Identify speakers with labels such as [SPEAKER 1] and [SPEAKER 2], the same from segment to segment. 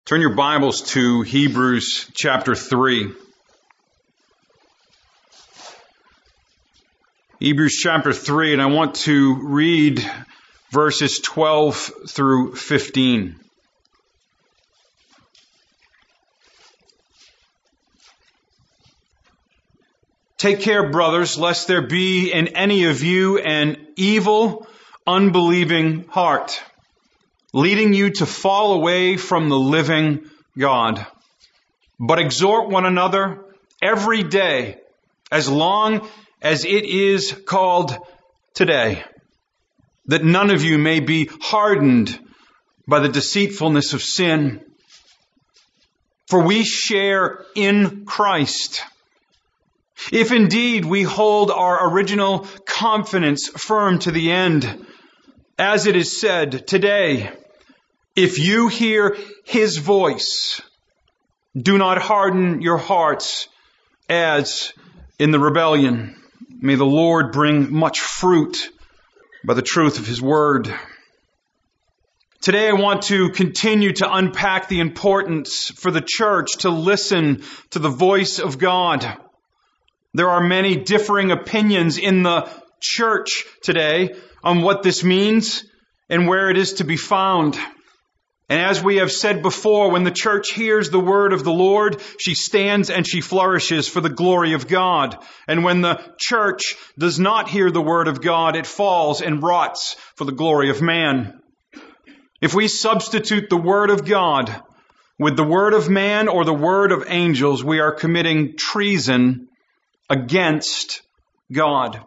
[SPEAKER 1] Turn your Bibles to Hebrews chapter 3. Hebrews chapter 3, and I want to read verses 12 through 15. Take care, brothers, lest there be in any of you an evil, unbelieving heart, leading you to fall away from the living God. But exhort one another every day, as long as it is called today, that none of you may be hardened by the deceitfulness of sin. For we share in Christ, if indeed we hold our original confidence firm to the end. As it is said, today, if you hear His voice, do not harden your hearts as in the rebellion. May the Lord bring much fruit by the truth of His word. Today I want to continue to unpack the importance for the church to listen to the voice of God. There are many differing opinions in the church today on what this means and where it is to be found. And as we have said before, when the church hears the word of the Lord, she stands and she flourishes for the glory of God. And when the church does not hear the word of God, it falls and rots for the glory of man. If we substitute the word of God with the word of man or the word of angels, we are committing treason against God.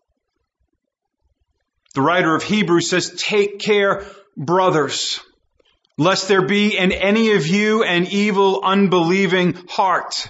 [SPEAKER 1] The writer of Hebrews says, take care, brothers, lest there be in any of you an evil, unbelieving heart,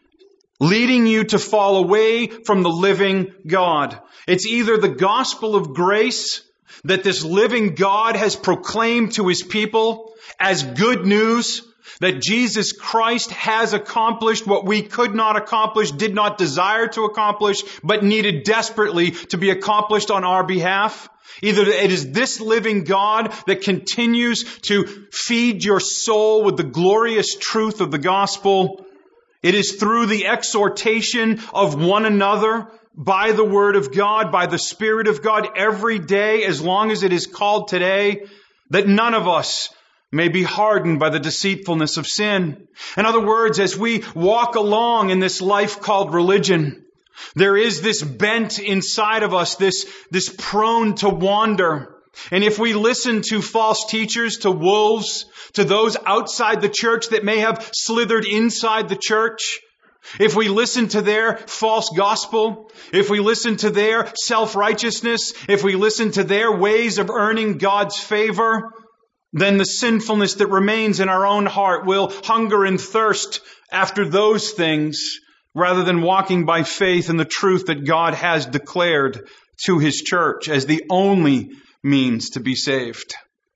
[SPEAKER 1] leading you to fall away from the living God. It's either the gospel of grace that this living God has proclaimed to His people as good news, that Jesus Christ has accomplished what we could not accomplish, did not desire to accomplish, but needed desperately to be accomplished on our behalf. Either it is this living God that continues to feed your soul with the glorious truth of the gospel. It is through the exhortation of one another by the word of God, by the Spirit of God every day, as long as it is called today, that none of us may be hardened by the deceitfulness of sin. In other words, as we walk along in this life called religion, there is this bent inside of us, this prone to wander. And if we listen to false teachers, to wolves, to those outside the church that may have slithered inside the church, if we listen to their false gospel, if we listen to their self-righteousness, if we listen to their ways of earning God's favor, then the sinfulness that remains in our own heart will hunger and thirst after those things, rather than walking by faith in the truth that God has declared to His church as the only means to be saved.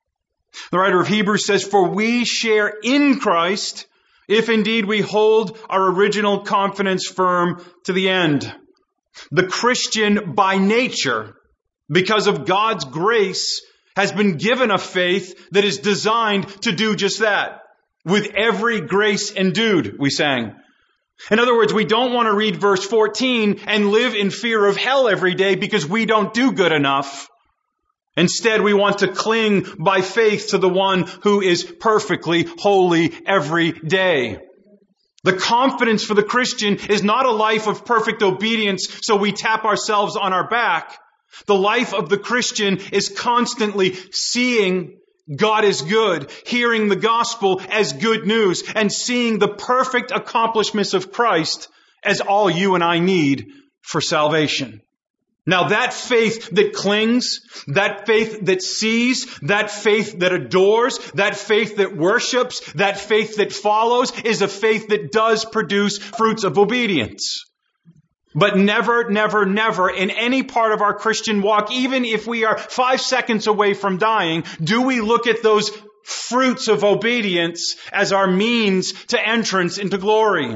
[SPEAKER 1] The writer of Hebrews says, for we share in Christ, if indeed we hold our original confidence firm to the end. The Christian by nature, because of God's grace, has been given a faith that is designed to do just that. With every grace endued, we sang. In other words, we don't want to read verse 14 and live in fear of hell every day because we don't do good enough. Instead, we want to cling by faith to the one who is perfectly holy every day. The confidence for the Christian is not a life of perfect obedience, so we tap ourselves on our back. The life of the Christian is constantly seeing God is good, hearing the gospel as good news, and seeing the perfect accomplishments of Christ as all you and I need for salvation. Now that faith that clings, that faith that sees, that faith that adores, that faith that worships, that faith that follows, is a faith that does produce fruits of obedience. But never, never, never in any part of our Christian walk, even if we are 5 seconds away from dying, do we look at those fruits of obedience as our means to entrance into glory.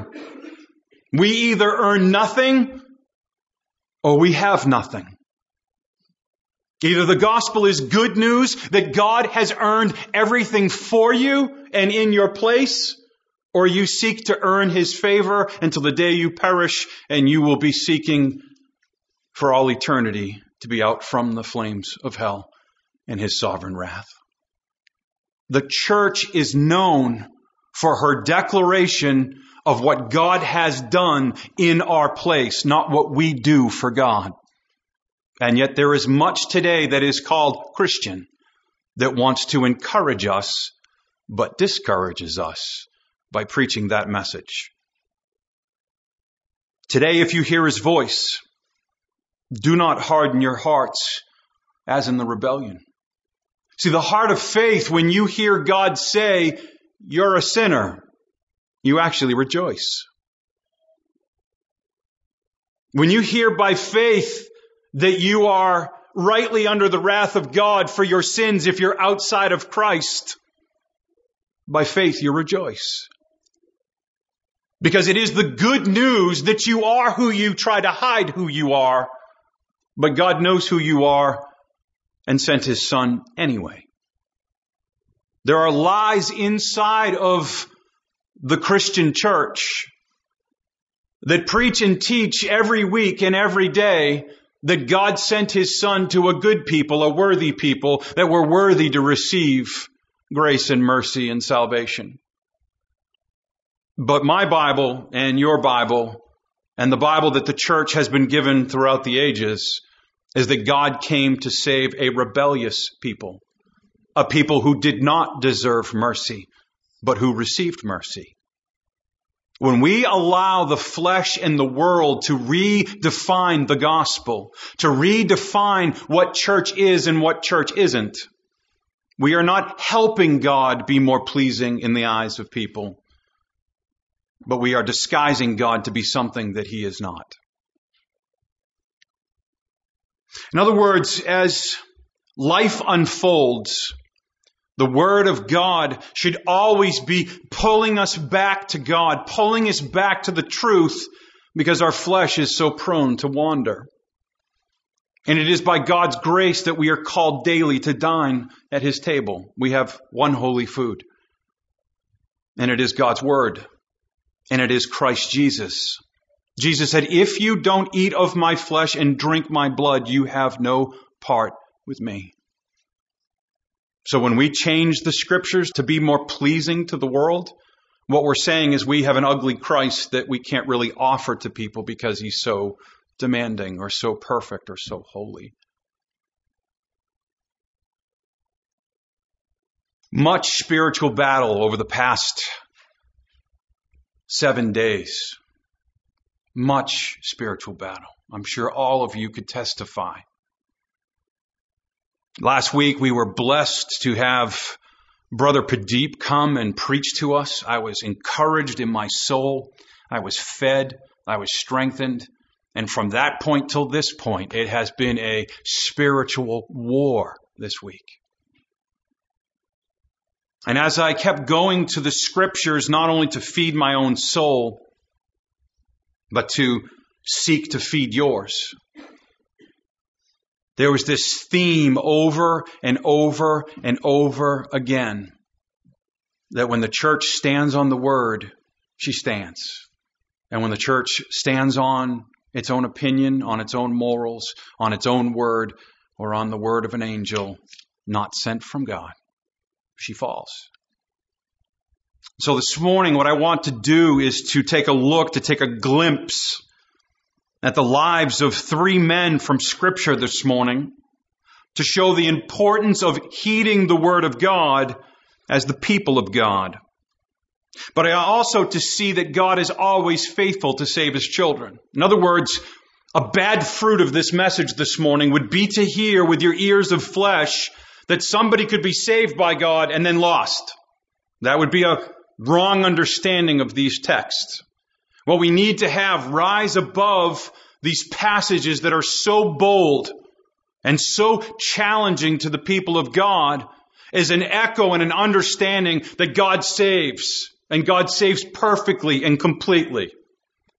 [SPEAKER 1] We either earn nothing or we have nothing. Either the gospel is good news that God has earned everything for you and in your place, or you seek to earn His favor until the day you perish, and you will be seeking for all eternity to be out from the flames of hell and His sovereign wrath. The church is known for her declaration of what God has done in our place, not what we do for God. And yet there is much today that is called Christian that wants to encourage us, but discourages us by preaching that message. Today, if you hear His voice, do not harden your hearts as in the rebellion. See, the heart of faith, when you hear God say, you're a sinner, you actually rejoice. When you hear by faith that you are rightly under the wrath of God for your sins if you're outside of Christ, by faith you rejoice. Because it is the good news that you are who you try to hide who you are, but God knows who you are and sent His Son anyway. There are lies inside of the Christian church that preach and teach every week and every day that God sent His Son to a good people, a worthy people, that were worthy to receive grace and mercy and salvation. But my Bible and your Bible and the Bible that the church has been given throughout the ages is that God came to save a rebellious people, a people who did not deserve mercy, but who received mercy. When we allow the flesh and the world to redefine the gospel, to redefine what church is and what church isn't, we are not helping God be more pleasing in the eyes of people, but we are disguising God to be something that He is not. In other words, as life unfolds, the Word of God should always be pulling us back to God, pulling us back to the truth, because our flesh is so prone to wander. And it is by God's grace that we are called daily to dine at His table. We have one holy food, and it is God's Word, and it is Christ Jesus. Jesus said, if you don't eat of my flesh and drink my blood, you have no part with me. So when we change the Scriptures to be more pleasing to the world, what we're saying is we have an ugly Christ that we can't really offer to people because He's so demanding or so perfect or so holy. Much spiritual battle over the past 7 days. Much spiritual battle. I'm sure all of you could testify. Last week we were blessed to have Brother Pradeep come and preach to us. I was encouraged in my soul. I was fed. I was strengthened. And from that point till this point, it has been a spiritual war this week. And as I kept going to the Scriptures, not only to feed my own soul, but to seek to feed yours, there was this theme over and over and over again, that when the church stands on the Word, she stands. And when the church stands on its own opinion, on its own morals, on its own word, or on the word of an angel not sent from God, she falls. So this morning, what I want to do is to take a look, to take a glimpse at the lives of 3 men from Scripture this morning, to show the importance of heeding the Word of God as the people of God. But also to see that God is always faithful to save His children. In other words, a bad fruit of this message this morning would be to hear with your ears of flesh that somebody could be saved by God and then lost. That would be a wrong understanding of these texts. What we need to have rise above these passages that are so bold and so challenging to the people of God is an echo and an understanding that God saves, and God saves perfectly and completely.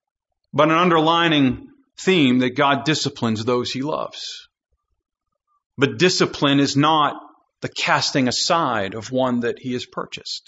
[SPEAKER 1] But an underlining theme that God disciplines those He loves. But discipline is not the casting aside of one that he has purchased.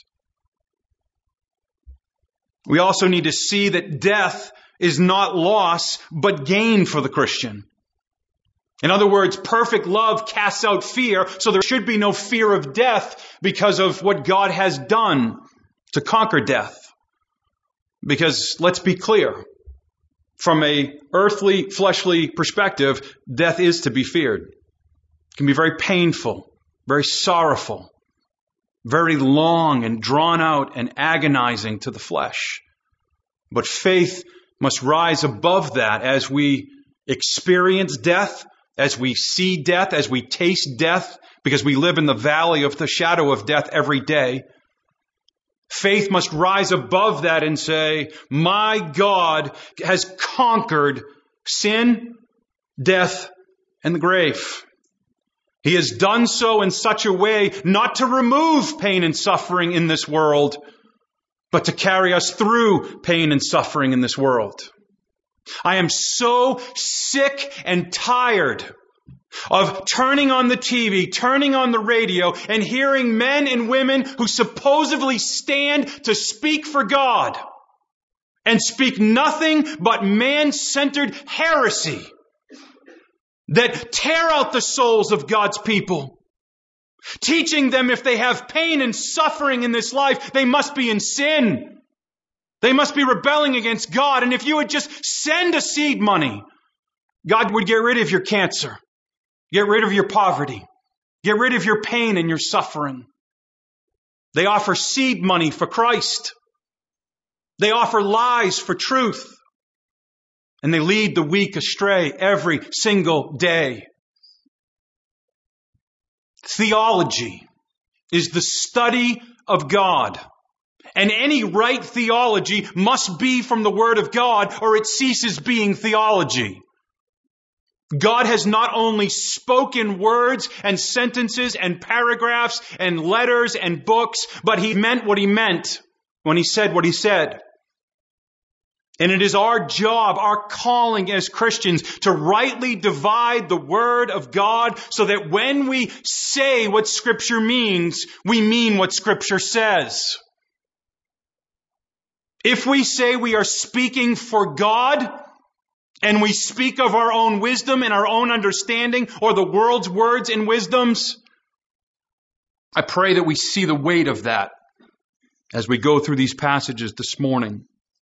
[SPEAKER 1] We also need to see that death is not loss, but gain for the Christian. In other words, perfect love casts out fear, so there should be no fear of death because of what God has done to conquer death. Because let's be clear, from a earthly, fleshly perspective, death is to be feared. It can be very painful, very sorrowful, very long and drawn out and agonizing to the flesh. But faith must rise above that as we experience death, as we see death, as we taste death, because we live in the valley of the shadow of death every day. Faith must rise above that and say, my God has conquered sin, death, and the grave. He has done so in such a way not to remove pain and suffering in this world, but to carry us through pain and suffering in this world. I am so sick and tired of turning on the TV, turning on the radio, and hearing men and women who supposedly stand to speak for God and speak nothing but man-centered heresy that tear out the souls of God's people, teaching them if they have pain and suffering in this life, they must be in sin. They must be rebelling against God. And if you would just send a seed money, God would get rid of your cancer, get rid of your poverty, get rid of your pain and your suffering. They offer seed money for Christ. They offer lies for truth. And they lead the weak astray every single day. Theology is the study of God. And any right theology must be from the Word of God, or it ceases being theology. God has not only spoken words and sentences and paragraphs and letters and books, but He meant what He meant when He said what He said. And it is our job, our calling as Christians, to rightly divide the Word of God so that when we say what Scripture means, we mean what Scripture says. If we say we are speaking for God, and we speak of our own wisdom and our own understanding, or the world's words and wisdoms, I pray that we see the weight of that as we go through these passages this morning.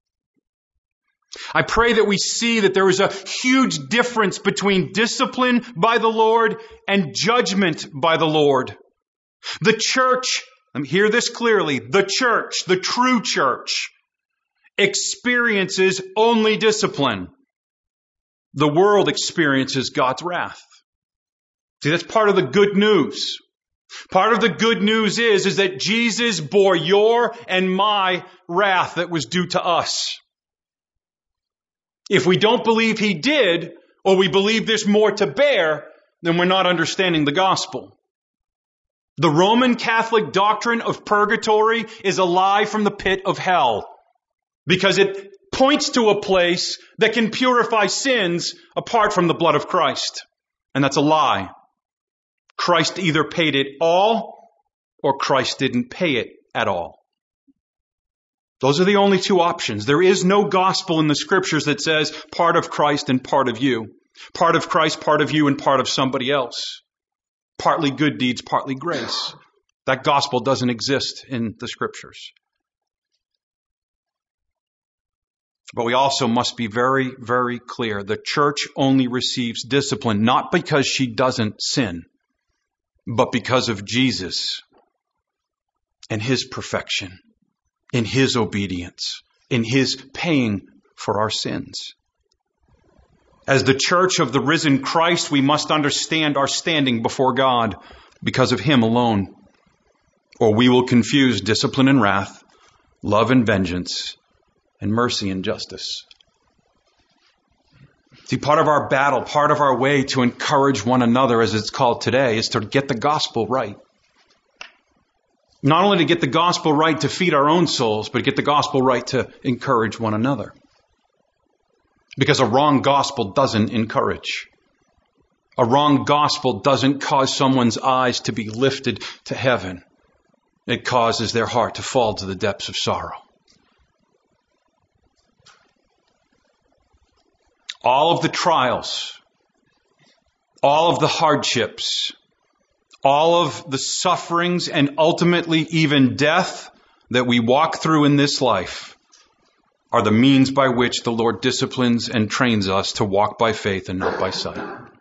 [SPEAKER 1] I pray that we see that there is a huge difference between discipline by the Lord and judgment by the Lord. The church, let me hear this clearly, the church, the true church, experiences only discipline. The world experiences God's wrath. See, that's part of the good news. Part of the good news is that Jesus bore your and my wrath that was due to us. If we don't believe He did, or we believe there's more to bear, then we're not understanding the gospel. The Roman Catholic doctrine of purgatory is a lie from the pit of hell, because it points to a place that can purify sins apart from the blood of Christ. And that's a lie. Christ either paid it all, or Christ didn't pay it at all. Those are the only two options. There is no gospel in the Scriptures that says part of Christ and part of you. Part of Christ, part of you, and part of somebody else. Partly good deeds, partly grace. That gospel doesn't exist in the Scriptures. But we also must be very, very clear. The church only receives discipline, not because she doesn't sin, but because of Jesus and His perfection, in His obedience, in His paying for our sins. As the church of the risen Christ, we must understand our standing before God because of Him alone, or we will confuse discipline and wrath, love and vengeance, and mercy and justice. See, part of our battle, part of our way to encourage one another, as it's called today, is to get the gospel right. Not only to get the gospel right to feed our own souls, but to get the gospel right to encourage one another. Because a wrong gospel doesn't encourage. A wrong gospel doesn't cause someone's eyes to be lifted to heaven. It causes their heart to fall to the depths of sorrow. All of the trials, all of the hardships, all of the sufferings, and ultimately even death that we walk through in this life are the means by which the Lord disciplines and trains us to walk by faith and not by sight.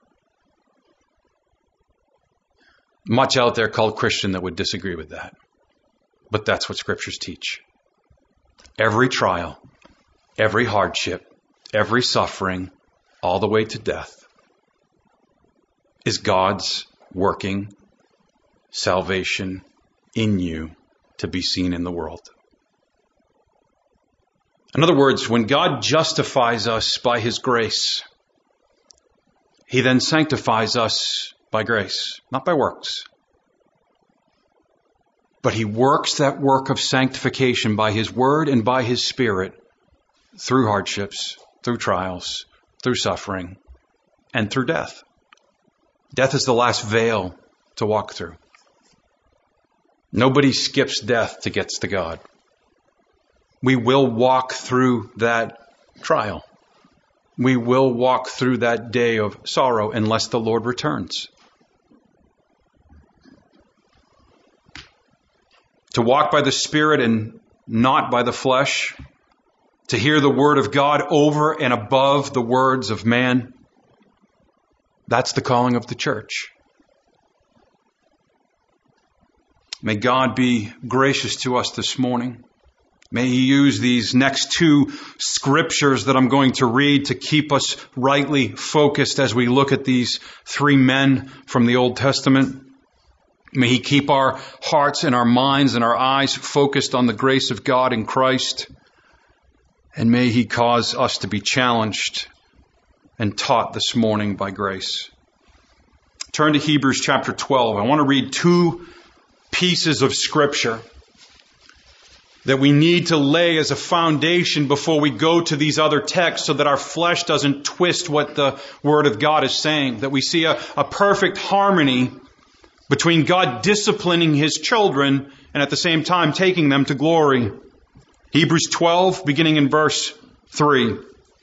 [SPEAKER 1] Much out there called Christian that would disagree with that. But that's what Scriptures teach. Every trial, every hardship, every suffering, all the way to death, is God's working salvation in you to be seen in the world. In other words, when God justifies us by His grace, He then sanctifies us by grace, not by works. But He works that work of sanctification by His Word and by His Spirit through hardships, through trials, through suffering, and through death. Death is the last veil to walk through. Nobody skips death to get to God. We will walk through that trial. We will walk through that day of sorrow unless the Lord returns. To walk by the Spirit and not by the flesh. To hear the Word of God over and above the words of man. That's the calling of the church. May God be gracious to us this morning. May He use these next two scriptures that I'm going to read to keep us rightly focused as we look at these three men from the Old Testament. May He keep our hearts and our minds and our eyes focused on the grace of God in Christ. And may He cause us to be challenged and taught this morning by grace. Turn to Hebrews chapter 12. I want to read two pieces of Scripture that we need to lay as a foundation before we go to these other texts so that our flesh doesn't twist what the Word of God is saying. That we see a perfect harmony between God disciplining His children and at the same time taking them to glory. Hebrews 12, beginning in verse 3.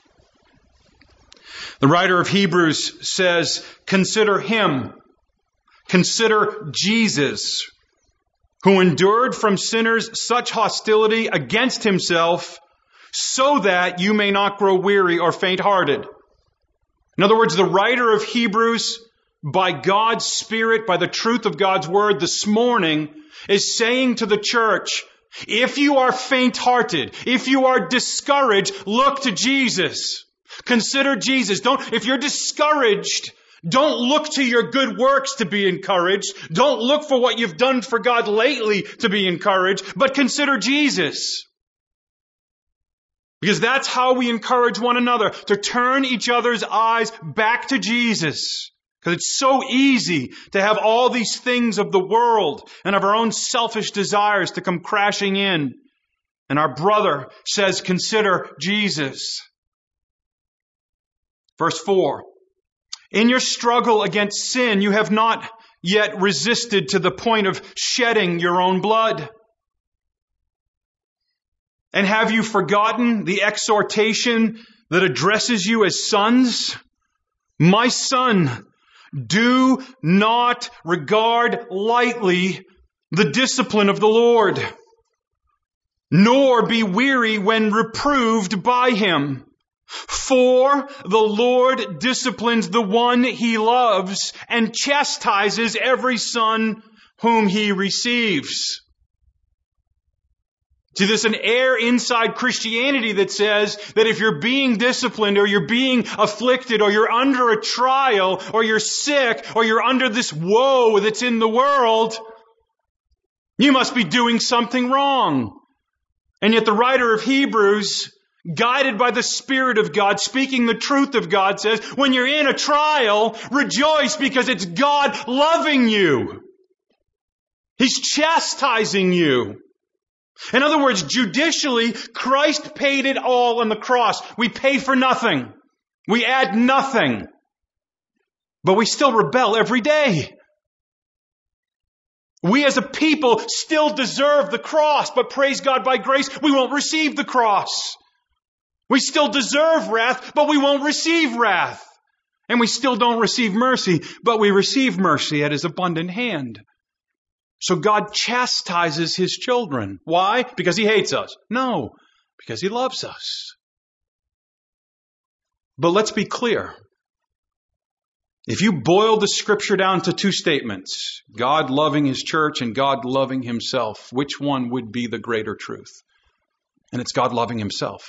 [SPEAKER 1] The writer of Hebrews says, "Consider Him, consider Jesus, who endured from sinners such hostility against Himself, so that you may not grow weary or faint-hearted." In other words, the writer of Hebrews, by God's Spirit, by the truth of God's Word this morning, is saying to the church, if you are faint-hearted, if you are discouraged, look to Jesus. Consider Jesus. If you're discouraged, don't look to your good works to be encouraged. Don't look for what you've done for God lately to be encouraged, but consider Jesus. Because that's how we encourage one another, to turn each other's eyes back to Jesus. Because it's so easy to have all these things of the world and of our own selfish desires to come crashing in. And our brother says, consider Jesus. Verse 4. In your struggle against sin, you have not yet resisted to the point of shedding your own blood. And have you forgotten the exhortation that addresses you as sons? My son, do not regard lightly the discipline of the Lord, nor be weary when reproved by Him. For the Lord disciplines the one He loves and chastises every son whom He receives. See, there's an air inside Christianity that says that if you're being disciplined or you're being afflicted or you're under a trial or you're sick or you're under this woe that's in the world, you must be doing something wrong. And yet the writer of Hebrews, guided by the Spirit of God, speaking the truth of God, says, when you're in a trial, rejoice because it's God loving you. He's chastising you. In other words, judicially, Christ paid it all on the cross. We pay for nothing. We add nothing. But we still rebel every day. We as a people still deserve the cross, but praise God, by grace, we won't receive the cross. We still deserve wrath, but we won't receive wrath. And we still don't receive mercy, but we receive mercy at His abundant hand. So God chastises His children. Why? Because He hates us? No, because He loves us. But let's be clear. If you boil the Scripture down to two statements, God loving His church and God loving Himself, which one would be the greater truth? And it's God loving Himself.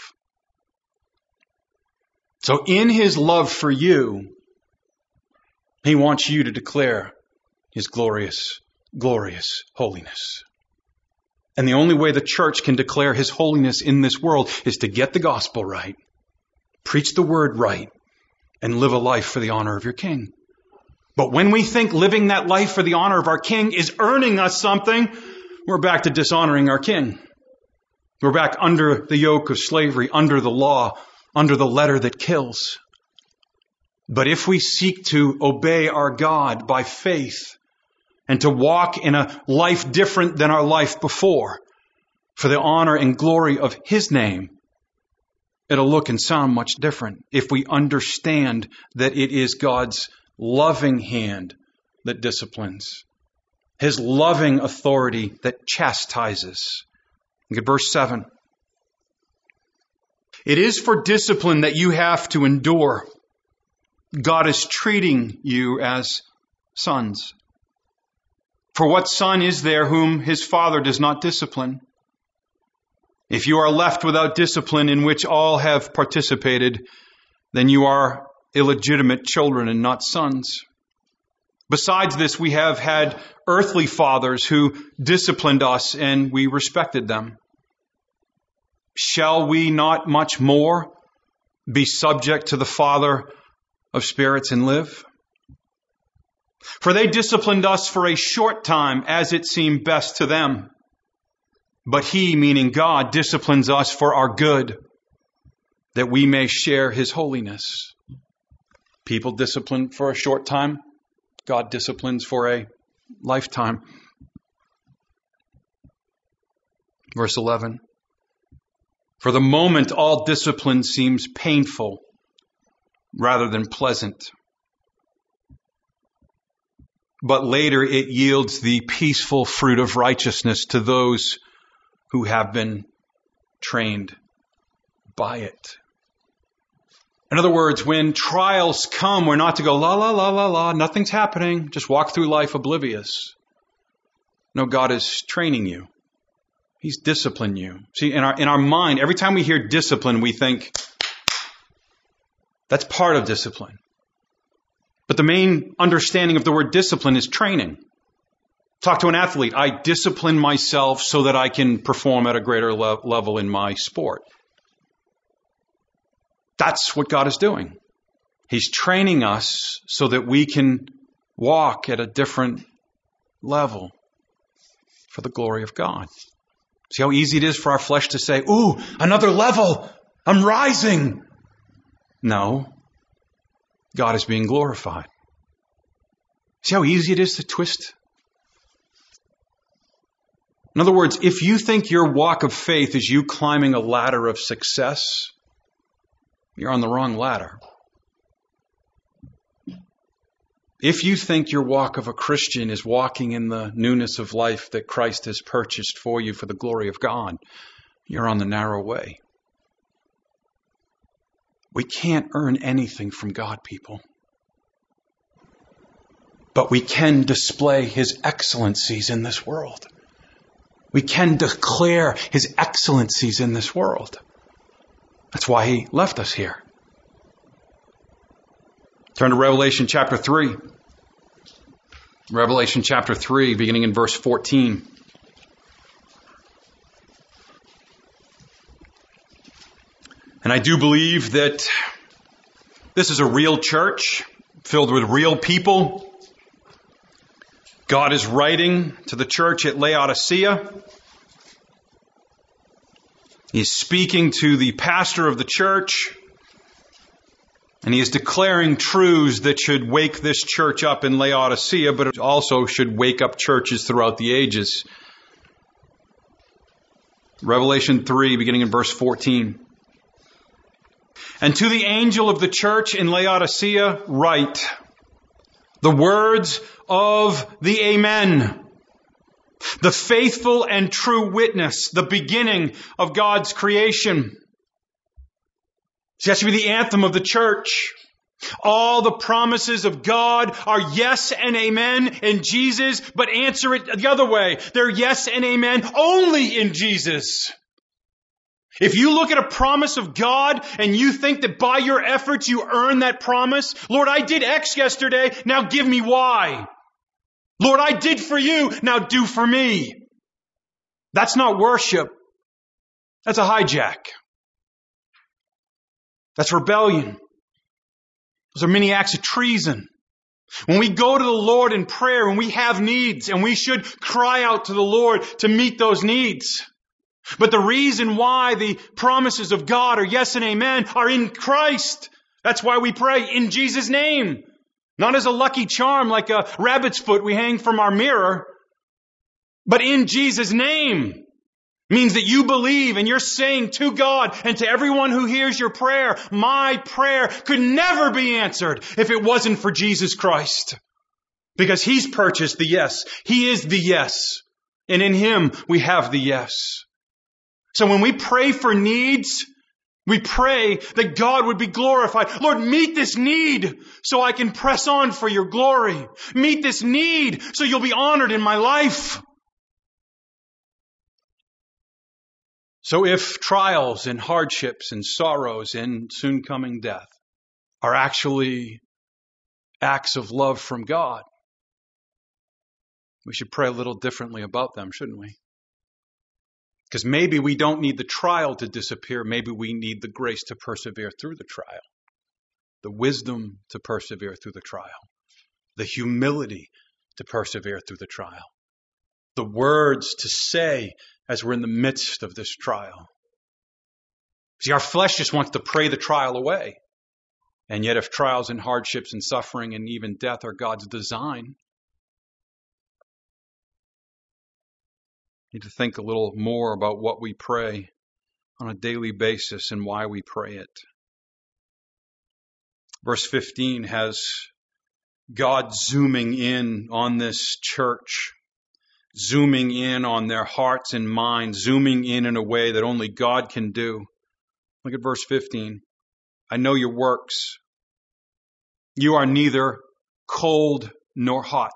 [SPEAKER 1] So in His love for you, He wants you to declare His glorious, glorious holiness. And the only way the church can declare His holiness in this world is to get the gospel right, preach the word right, and live a life for the honor of your King. But when we think living that life for the honor of our King is earning us something, we're back to dishonoring our King. We're back under the yoke of slavery, under the law, under the letter that kills. But if we seek to obey our God by faith and to walk in a life different than our life before, for the honor and glory of His name, it'll look and sound much different if we understand that it is God's loving hand that disciplines, His loving authority that chastises. Look at verse 7. It is for discipline that you have to endure. God is treating you as sons. For what son is there whom his father does not discipline? If you are left without discipline in which all have participated, then you are illegitimate children and not sons. Besides this, we have had earthly fathers who disciplined us and we respected them. Shall we not much more be subject to the Father of spirits and live? For they disciplined us for a short time as it seemed best to them. But He, meaning God, disciplines us for our good, that we may share His holiness. People discipline for a short time. God disciplines for a lifetime. Verse 11. For the moment, all discipline seems painful rather than pleasant. But later it yields the peaceful fruit of righteousness to those who have been trained by it. In other words, when trials come, we're not to go, la, la, la, la, la, nothing's happening. Just walk through life oblivious. No, God is training you. He's disciplining you. See, in our mind, every time we hear discipline, we think that's part of discipline. But the main understanding of the word discipline is training. Talk to an athlete. I discipline myself so that I can perform at a greater level in my sport. That's what God is doing. He's training us so that we can walk at a different level for the glory of God. See how easy it is for our flesh to say, ooh, another level. I'm rising. No. God is being glorified. See how easy it is to twist? In other words, if you think your walk of faith is you climbing a ladder of success, you're on the wrong ladder. If you think your walk of a Christian is walking in the newness of life that Christ has purchased for you for the glory of God, you're on the narrow way. We can't earn anything from God, people. But we can display His excellencies in this world. We can declare His excellencies in this world. That's why He left us here. Turn to Revelation chapter 3. Revelation chapter 3, beginning in verse 14. And I do believe that this is a real church filled with real people. God is writing to the church at Laodicea. He's speaking to the pastor of the church. And he is declaring truths that should wake this church up in Laodicea, but it also should wake up churches throughout the ages. Revelation 3, beginning in verse 14. And to the angel of the church in Laodicea write the words of the Amen, the faithful and true witness, the beginning of God's creation. This has to be the anthem of the church. All the promises of God are yes and amen in Jesus, but answer it the other way. They're yes and amen only in Jesus. If you look at a promise of God and you think that by your efforts you earn that promise, Lord, I did X yesterday, now give me Y. Lord, I did for you, now do for me. That's not worship. That's a hijack. That's rebellion. Those are many acts of treason. When we go to the Lord in prayer and we have needs, and we should cry out to the Lord to meet those needs. But the reason why the promises of God are yes and amen are in Christ. That's why we pray in Jesus' name. Not as a lucky charm like a rabbit's foot we hang from our mirror, but in Jesus' name. Means that you believe and you're saying to God and to everyone who hears your prayer, my prayer could never be answered if it wasn't for Jesus Christ. Because He's purchased the yes. He is the yes. And in Him we have the yes. So when we pray for needs, we pray that God would be glorified. Lord, meet this need so I can press on for your glory. Meet this need so you'll be honored in my life. So if trials and hardships and sorrows and soon coming death are actually acts of love from God, we should pray a little differently about them, shouldn't we? Because maybe we don't need the trial to disappear. Maybe we need the grace to persevere through the trial, the wisdom to persevere through the trial, the humility to persevere through the trial, the words to say as we're in the midst of this trial. See, our flesh just wants to pray the trial away. And yet if trials and hardships and suffering and even death are God's design, we need to think a little more about what we pray on a daily basis and why we pray it. Verse 15 has God zooming in on this church, zooming in on their hearts and minds, zooming in a way that only God can do. Look at verse 15. I know your works. You are neither cold nor hot.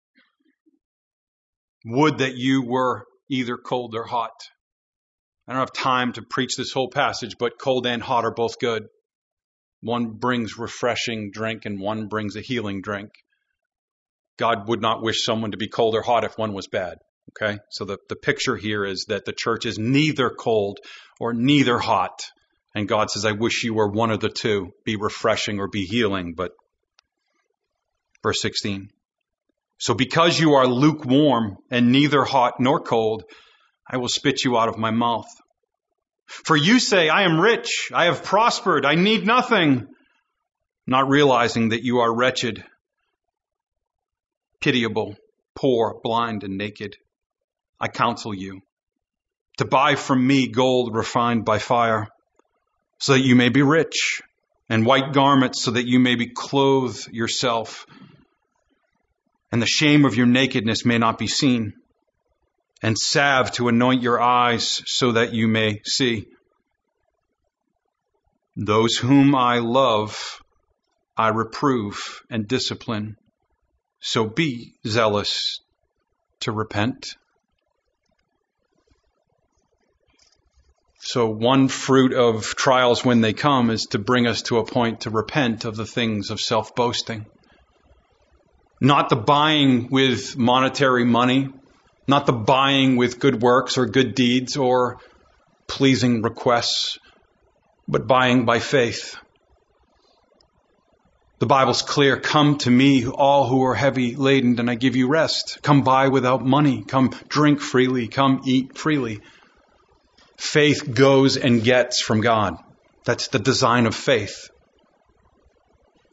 [SPEAKER 1] Would that you were either cold or hot. I don't have time to preach this whole passage, but cold and hot are both good. One brings refreshing drink and one brings a healing drink. God would not wish someone to be cold or hot if one was bad. Okay? So the picture here is that the church is neither cold or neither hot. And God says, I wish you were one of the two, be refreshing or be healing. But verse 16. So because you are lukewarm and neither hot nor cold, I will spit you out of my mouth. For you say, I am rich, I have prospered, I need nothing, not realizing that you are wretched, pitiable, poor, blind, and naked. I counsel you to buy from me gold refined by fire, so that you may be rich, and white garments so that you may be clothed yourself, and the shame of your nakedness may not be seen, and salve to anoint your eyes so that you may see. Those whom I love, I reprove and discipline. So be zealous to repent. So one fruit of trials when they come is to bring us to a point to repent of the things of self-boasting. Not the buying with monetary money, not the buying with good works or good deeds or pleasing requests, but buying by faith. The Bible's clear. Come to me, all who are heavy laden, and I give you rest. Come buy without money. Come drink freely. Come eat freely. Faith goes and gets from God. That's the design of faith.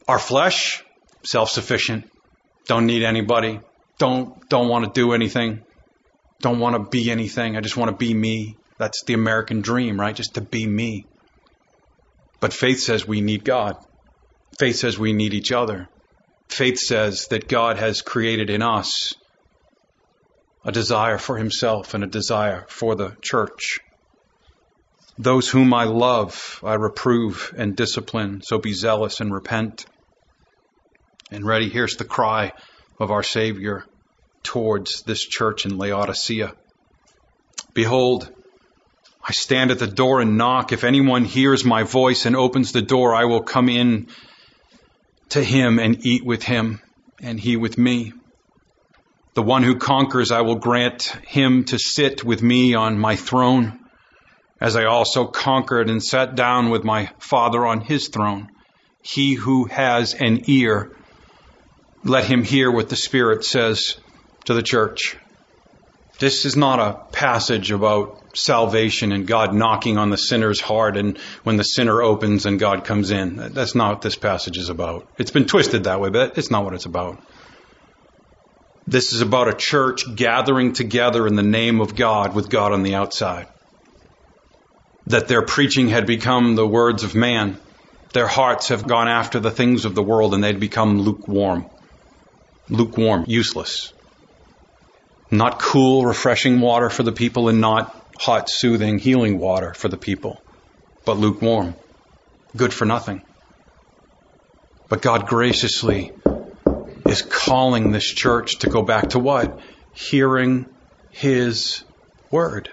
[SPEAKER 1] Our flesh, self-sufficient, don't need anybody, don't want to do anything, don't want to be anything. I just want to be me. That's the American dream, right? Just to be me. But faith says we need God. Faith says we need each other. Faith says that God has created in us a desire for himself and a desire for the church. Those whom I love, I reprove and discipline, so be zealous and repent. And ready, here's the cry of our Savior towards this church in Laodicea. Behold, I stand at the door and knock. If anyone hears my voice and opens the door, I will come in to him and eat with him, and he with me. The one who conquers, I will grant him to sit with me on my throne, as I also conquered and sat down with my Father on his throne. He who has an ear, let him hear what the Spirit says to the church. This is not a passage about salvation and God knocking on the sinner's heart and when the sinner opens and God comes in. That's not what this passage is about. It's been twisted that way, but it's not what it's about. This is about a church gathering together in the name of God with God on the outside. That their preaching had become the words of man. Their hearts have gone after the things of the world and they'd become lukewarm. Lukewarm, useless. Not cool, refreshing water for the people and not hot, soothing, healing water for the people, but lukewarm, good for nothing. But God graciously is calling this church to go back to what? Hearing his word.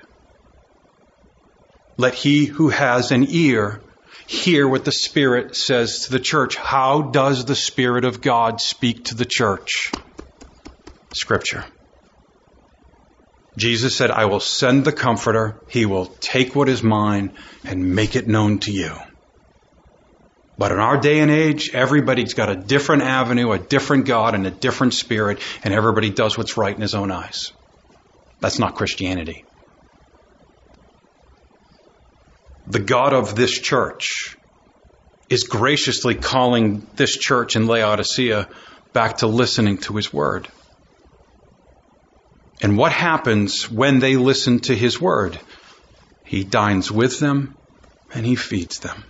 [SPEAKER 1] Let he who has an ear hear what the Spirit says to the church. How does the Spirit of God speak to the church? Scripture. Jesus said, I will send the Comforter. He will take what is mine and make it known to you. But in our day and age, everybody's got a different avenue, a different God, and a different Spirit, and everybody does what's right in his own eyes. That's not Christianity. The God of this church is graciously calling this church in Laodicea back to listening to his word. And what happens when they listen to his word? He dines with them and he feeds them.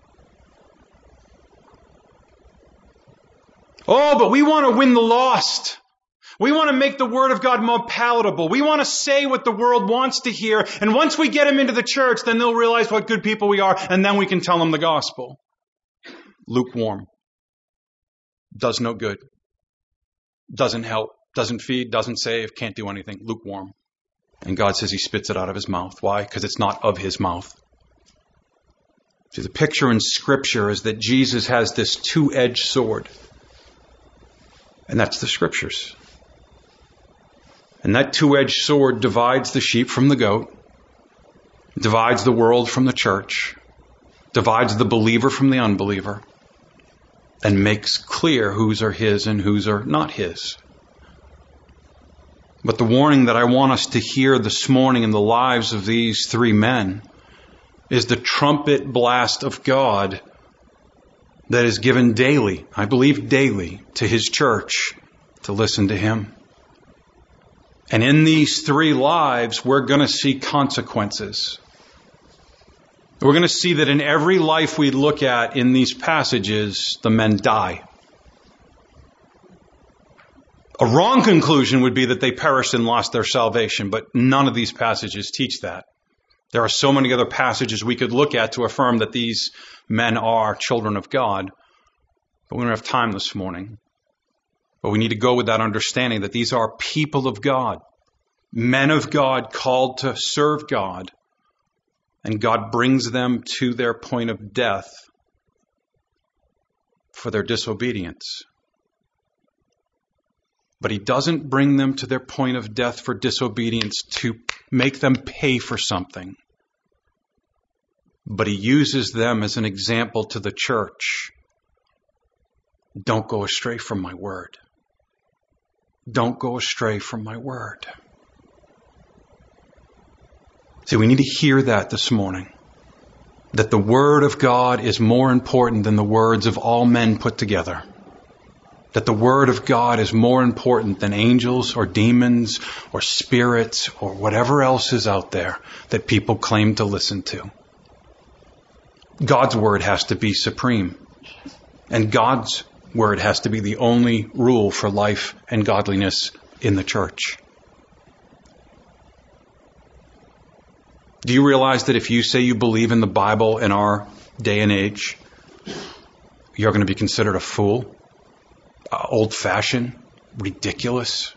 [SPEAKER 1] Oh, but we want to win the lost. We want to make the word of God more palatable. We want to say what the world wants to hear. And once we get them into the church, then they'll realize what good people we are. And then we can tell them the gospel. Lukewarm. Does no good. Doesn't help. Doesn't feed, doesn't save, can't do anything. Lukewarm. And God says he spits it out of his mouth. Why? Because it's not of his mouth. See, the picture in Scripture is that Jesus has this two-edged sword. And that's the Scriptures. And that two-edged sword divides the sheep from the goat, divides the world from the church, divides the believer from the unbeliever, and makes clear whose are his and whose are not his. But the warning that I want us to hear this morning in the lives of these three men is the trumpet blast of God that is given daily, I believe daily, to his church to listen to him. And in these three lives, we're going to see consequences. We're going to see that in every life we look at in these passages, the men die. A wrong conclusion would be that they perished and lost their salvation, but none of these passages teach that. There are so many other passages we could look at to affirm that these men are children of God, but we don't have time this morning. But we need to go with that understanding that these are people of God, men of God called to serve God, and God brings them to their point of death for their disobedience. But he doesn't bring them to their point of death for disobedience to make them pay for something. But he uses them as an example to the church. Don't go astray from my word. Don't go astray from my word. See, we need to hear that this morning. that the Word of God is more important than the words of all men put together. That the Word of God is more important than angels or demons or spirits or whatever else is out there that people claim to listen to. God's Word has to be supreme. And God's Word has to be the only rule for life and godliness in the church. Do you realize that if you say you believe in the Bible in our day and age, you're going to be considered a fool, old-fashioned, ridiculous?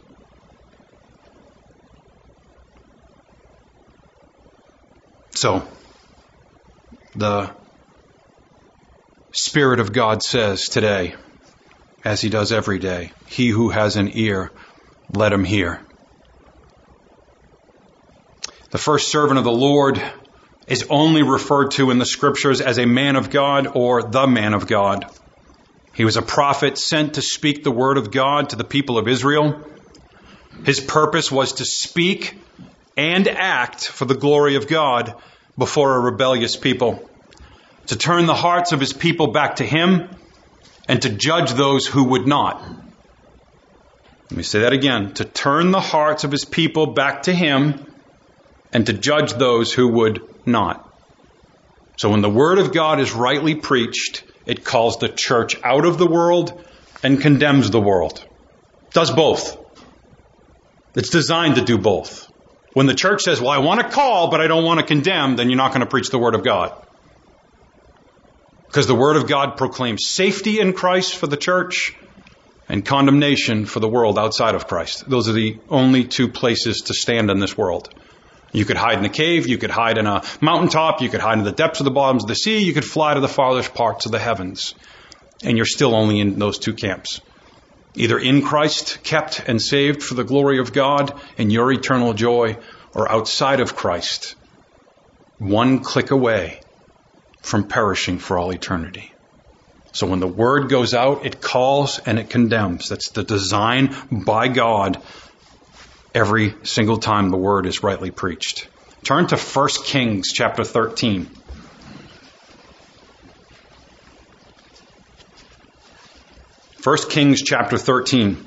[SPEAKER 1] So, the Spirit of God says today, as He does every day, he who has an ear, let him hear. The first servant of the Lord is only referred to in the Scriptures as a man of God or the man of God. He was a prophet sent to speak the word of God to the people of Israel. His purpose was to speak and act for the glory of God before a rebellious people, to turn the hearts of His people back to Him and to judge those who would not. Let me say that again. To turn the hearts of His people back to Him and to judge those who would not. So when the Word of God is rightly preached, it calls the church out of the world and condemns the world. It does both. It's designed to do both. When the church says, well, I want to call, but I don't want to condemn, then you're not going to preach the Word of God. Because the Word of God proclaims safety in Christ for the church and condemnation for the world outside of Christ. Those are the only two places to stand in this world. You could hide in a cave, you could hide in a mountaintop, you could hide in the depths of the bottoms of the sea, you could fly to the farthest parts of the heavens. And you're still only in those two camps. Either in Christ, kept and saved for the glory of God and your eternal joy, or outside of Christ, one click away from perishing for all eternity. So when the word goes out, it calls and it condemns. That's the design by God every single time the word is rightly preached. Turn to 1 Kings chapter 13. First Kings chapter 13.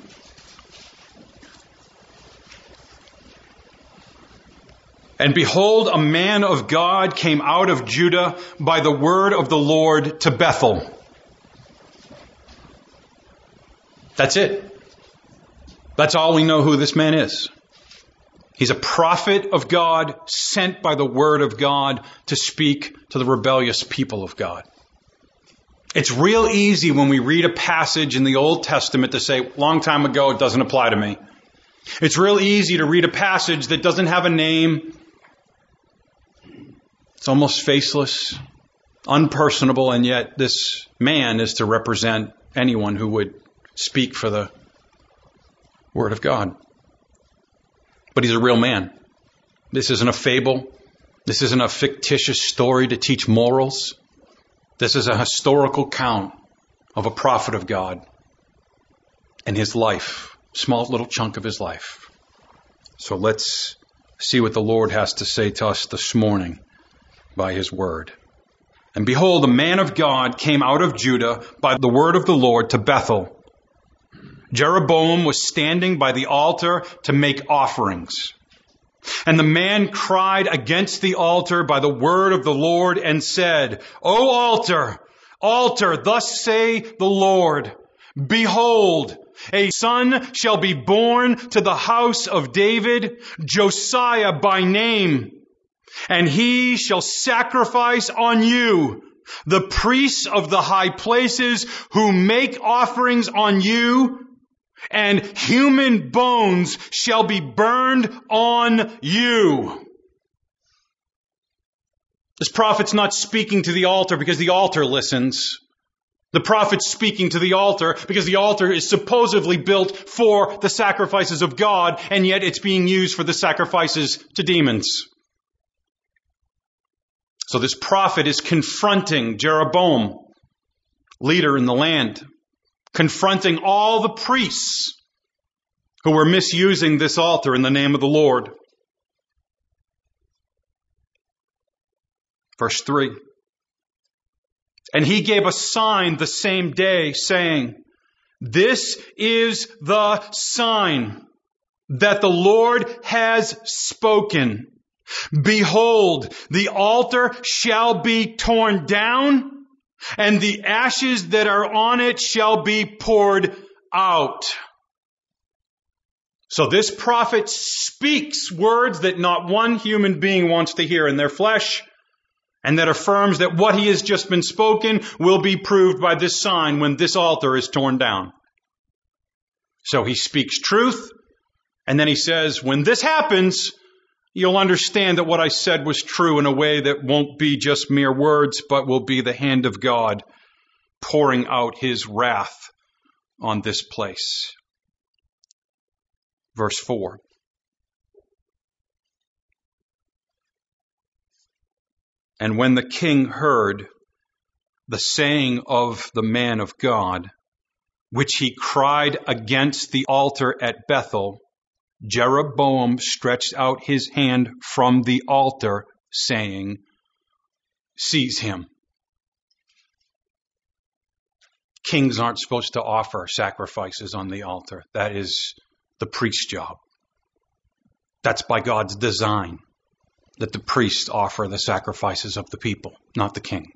[SPEAKER 1] And behold, a man of God came out of Judah by the word of the Lord to Bethel. That's it. That's all we know who this man is. He's a prophet of God sent by the word of God to speak to the rebellious people of God. It's real easy when we read a passage in the Old Testament to say, long time ago, it doesn't apply to me. It's real easy to read a passage that doesn't have a name. It's almost faceless, unpersonable, and yet this man is to represent anyone who would speak for the Word of God. But he's a real man. This isn't a fable. This isn't a fictitious story to teach morals. This is a historical count of a prophet of God and his life, small little chunk of his life. So let's see what the Lord has to say to us this morning by his word. And behold, a man of God came out of Judah by the word of the Lord to Bethel. Jeroboam was standing by the altar to make offerings. And the man cried against the altar by the word of the Lord and said, O altar, altar, thus say the Lord, behold, a son shall be born to the house of David, Josiah by name, and he shall sacrifice on you the priests of the high places who make offerings on you, and human bones shall be burned on you. This prophet's not speaking to the altar because the altar listens. The prophet's speaking to the altar because the altar is supposedly built for the sacrifices of God, and yet it's being used for the sacrifices to demons. So this prophet is confronting Jeroboam, leader in the land, confronting all the priests who were misusing this altar in the name of the Lord. Verse 3, And he gave a sign the same day, saying, "This is the sign that the Lord has spoken. Behold, the altar shall be torn down, and the ashes that are on it shall be poured out." So this prophet speaks words that not one human being wants to hear in their flesh, and that affirms that what he has just been spoken will be proved by this sign when this altar is torn down. So he speaks truth, and then he says, when this happens, you'll understand that what I said was true in a way that won't be just mere words, but will be the hand of God pouring out his wrath on this place. Verse 4. And when the king heard the saying of the man of God, which he cried against the altar at Bethel, Jeroboam stretched out his hand from the altar, saying, "Seize him." Kings aren't supposed to offer sacrifices on the altar. That is the priest's job. That's by God's design, that the priests offer the sacrifices of the people, not the king.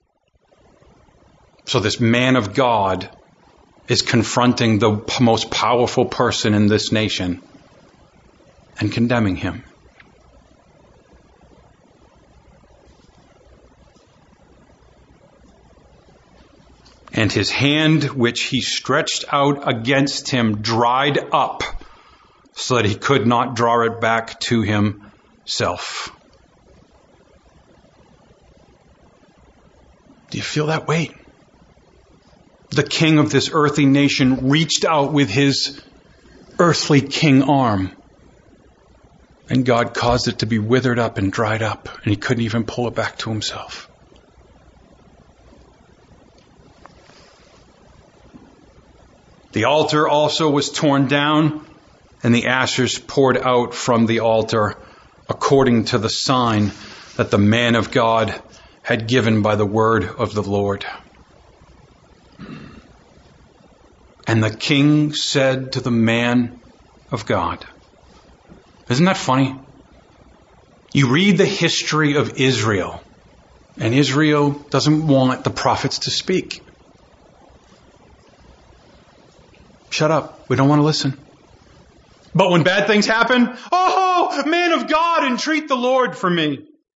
[SPEAKER 1] So this man of God is confronting the most powerful person in this nation and condemning him. And his hand which he stretched out against him dried up, so that he could not draw it back to himself. Do you feel that weight? The king of this earthly nation reached out with his earthly king arm, and God caused it to be withered up and dried up, and he couldn't even pull it back to himself. The altar also was torn down, and the ashes poured out from the altar, according to the sign that the man of God had given by the word of the Lord. And the king said to the man of God. Isn't that funny? You read the history of Israel, and Israel doesn't want the prophets to speak. Shut up. We don't want to listen. But when bad things happen, "Oh, man of God, entreat the Lord for me."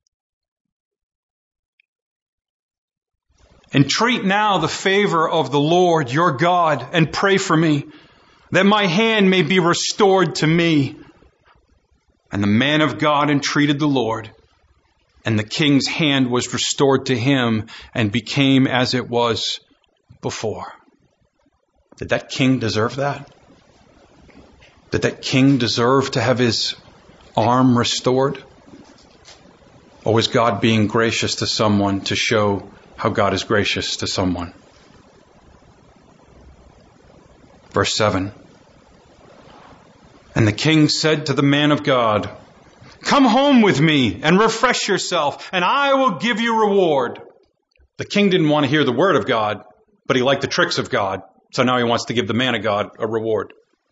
[SPEAKER 1] Entreat now the favor of the Lord your God, and pray for me, that my hand may be restored to me. And the man of God entreated the Lord, and the king's hand was restored to him, and became as it was before. Did that king deserve that? Did that king deserve to have his arm restored? Or was God being gracious to someone to show how God is gracious to someone? Verse 7. And the king said to the man of God, "Come home with me and refresh yourself, and I will give you reward." The king didn't want to hear the word of God, but he liked the tricks of God. So now he wants to give the man of God a reward.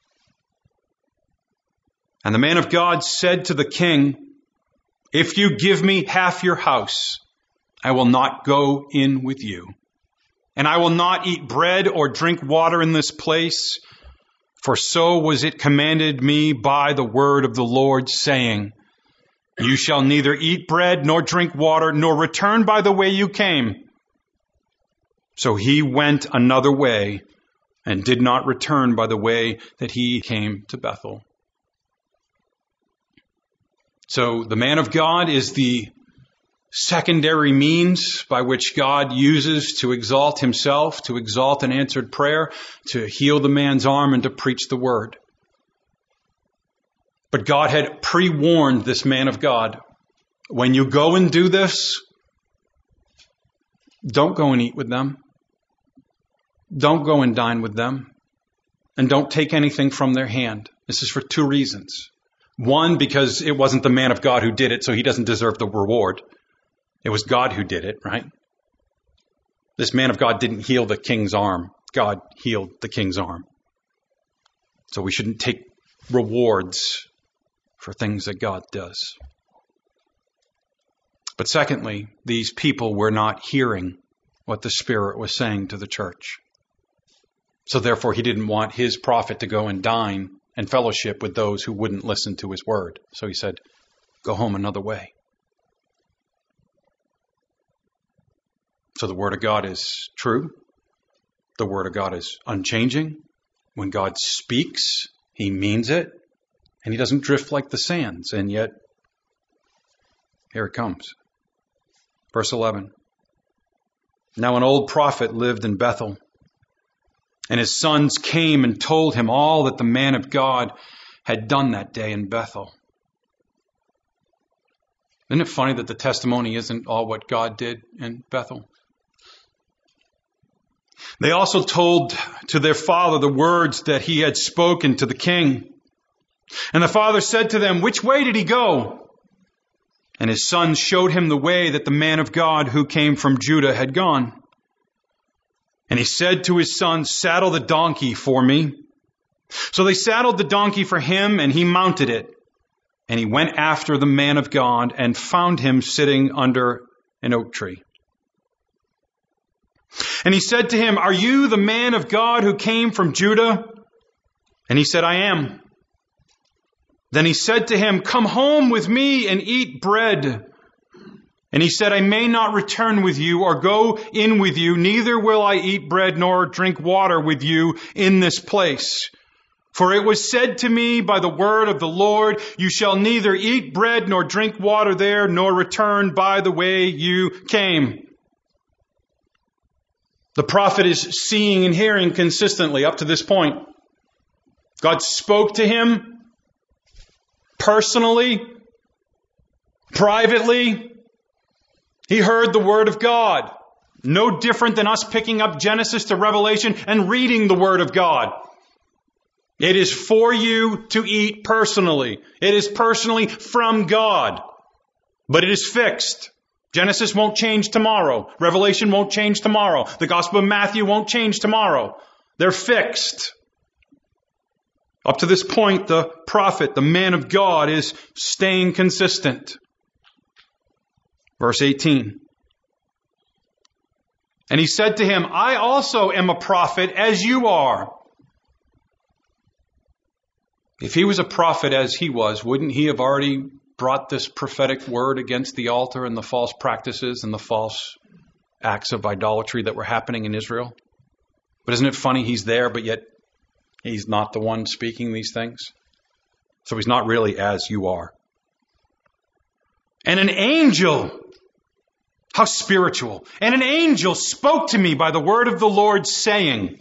[SPEAKER 1] And the man of God said to the king, "If you give me half your house, I will not go in with you. And I will not eat bread or drink water in this place. For so was it commanded me by the word of the Lord, saying, You shall neither eat bread nor drink water, nor return by the way you came." So he went another way, and did not return by the way that he came to Bethel. So the man of God is the secondary means by which God uses to exalt himself, to exalt an answered prayer, to heal the man's arm, and to preach the word. But God had pre-warned this man of God, when you go and do this, don't go and eat with them. Don't go and dine with them, and don't take anything from their hand. This is for two reasons. One, because it wasn't the man of God who did it, so he doesn't deserve the reward. It was God who did it, right? This man of God didn't heal the king's arm. God healed the king's arm. So we shouldn't take rewards for things that God does. But secondly, these people were not hearing what the Spirit was saying to the church. So therefore, he didn't want his prophet to go and dine and fellowship with those who wouldn't listen to his word. So he said, go home another way. So the word of God is true. The word of God is unchanging. When God speaks, he means it. And he doesn't drift like the sands. And yet, here it comes. Verse 11. Now an old prophet lived in Bethel, and his sons came and told him all that the man of God had done that day in Bethel. Isn't it funny that the testimony isn't all what God did in Bethel? They also told to their father the words that he had spoken to the king. And the father said to them, which way did he go? And his sons showed him the way that the man of God who came from Judah had gone. And he said to his sons, saddle the donkey for me. So they saddled the donkey for him, and he mounted it. And he went after the man of God and found him sitting under an oak tree. And he said to him, are you the man of God who came from Judah? And he said, I am. Then he said to him, come home with me and eat bread. And he said, I may not return with you or go in with you, neither will I eat bread nor drink water with you in this place. For it was said to me by the word of the Lord, you shall neither eat bread nor drink water there, nor return by the way you came. The prophet is seeing and hearing consistently up to this point. God spoke to him personally, privately. He heard the word of God. No different than us picking up Genesis to Revelation and reading the word of God. It is for you to eat personally. It is personally from God. But it is fixed. Genesis won't change tomorrow. Revelation won't change tomorrow. The Gospel of Matthew won't change tomorrow. They're fixed. Up to this point, the prophet, the man of God, is staying consistent. Verse 18. And he said to him, I also am a prophet as you are. If he was a prophet as he was, wouldn't he have already brought this prophetic word against the altar and the false practices and the false acts of idolatry that were happening in Israel? But isn't it funny he's there, but yet he's not the one speaking these things? So he's not really as you are. And an angel, how spiritual, and an angel spoke to me by the word of the Lord, saying,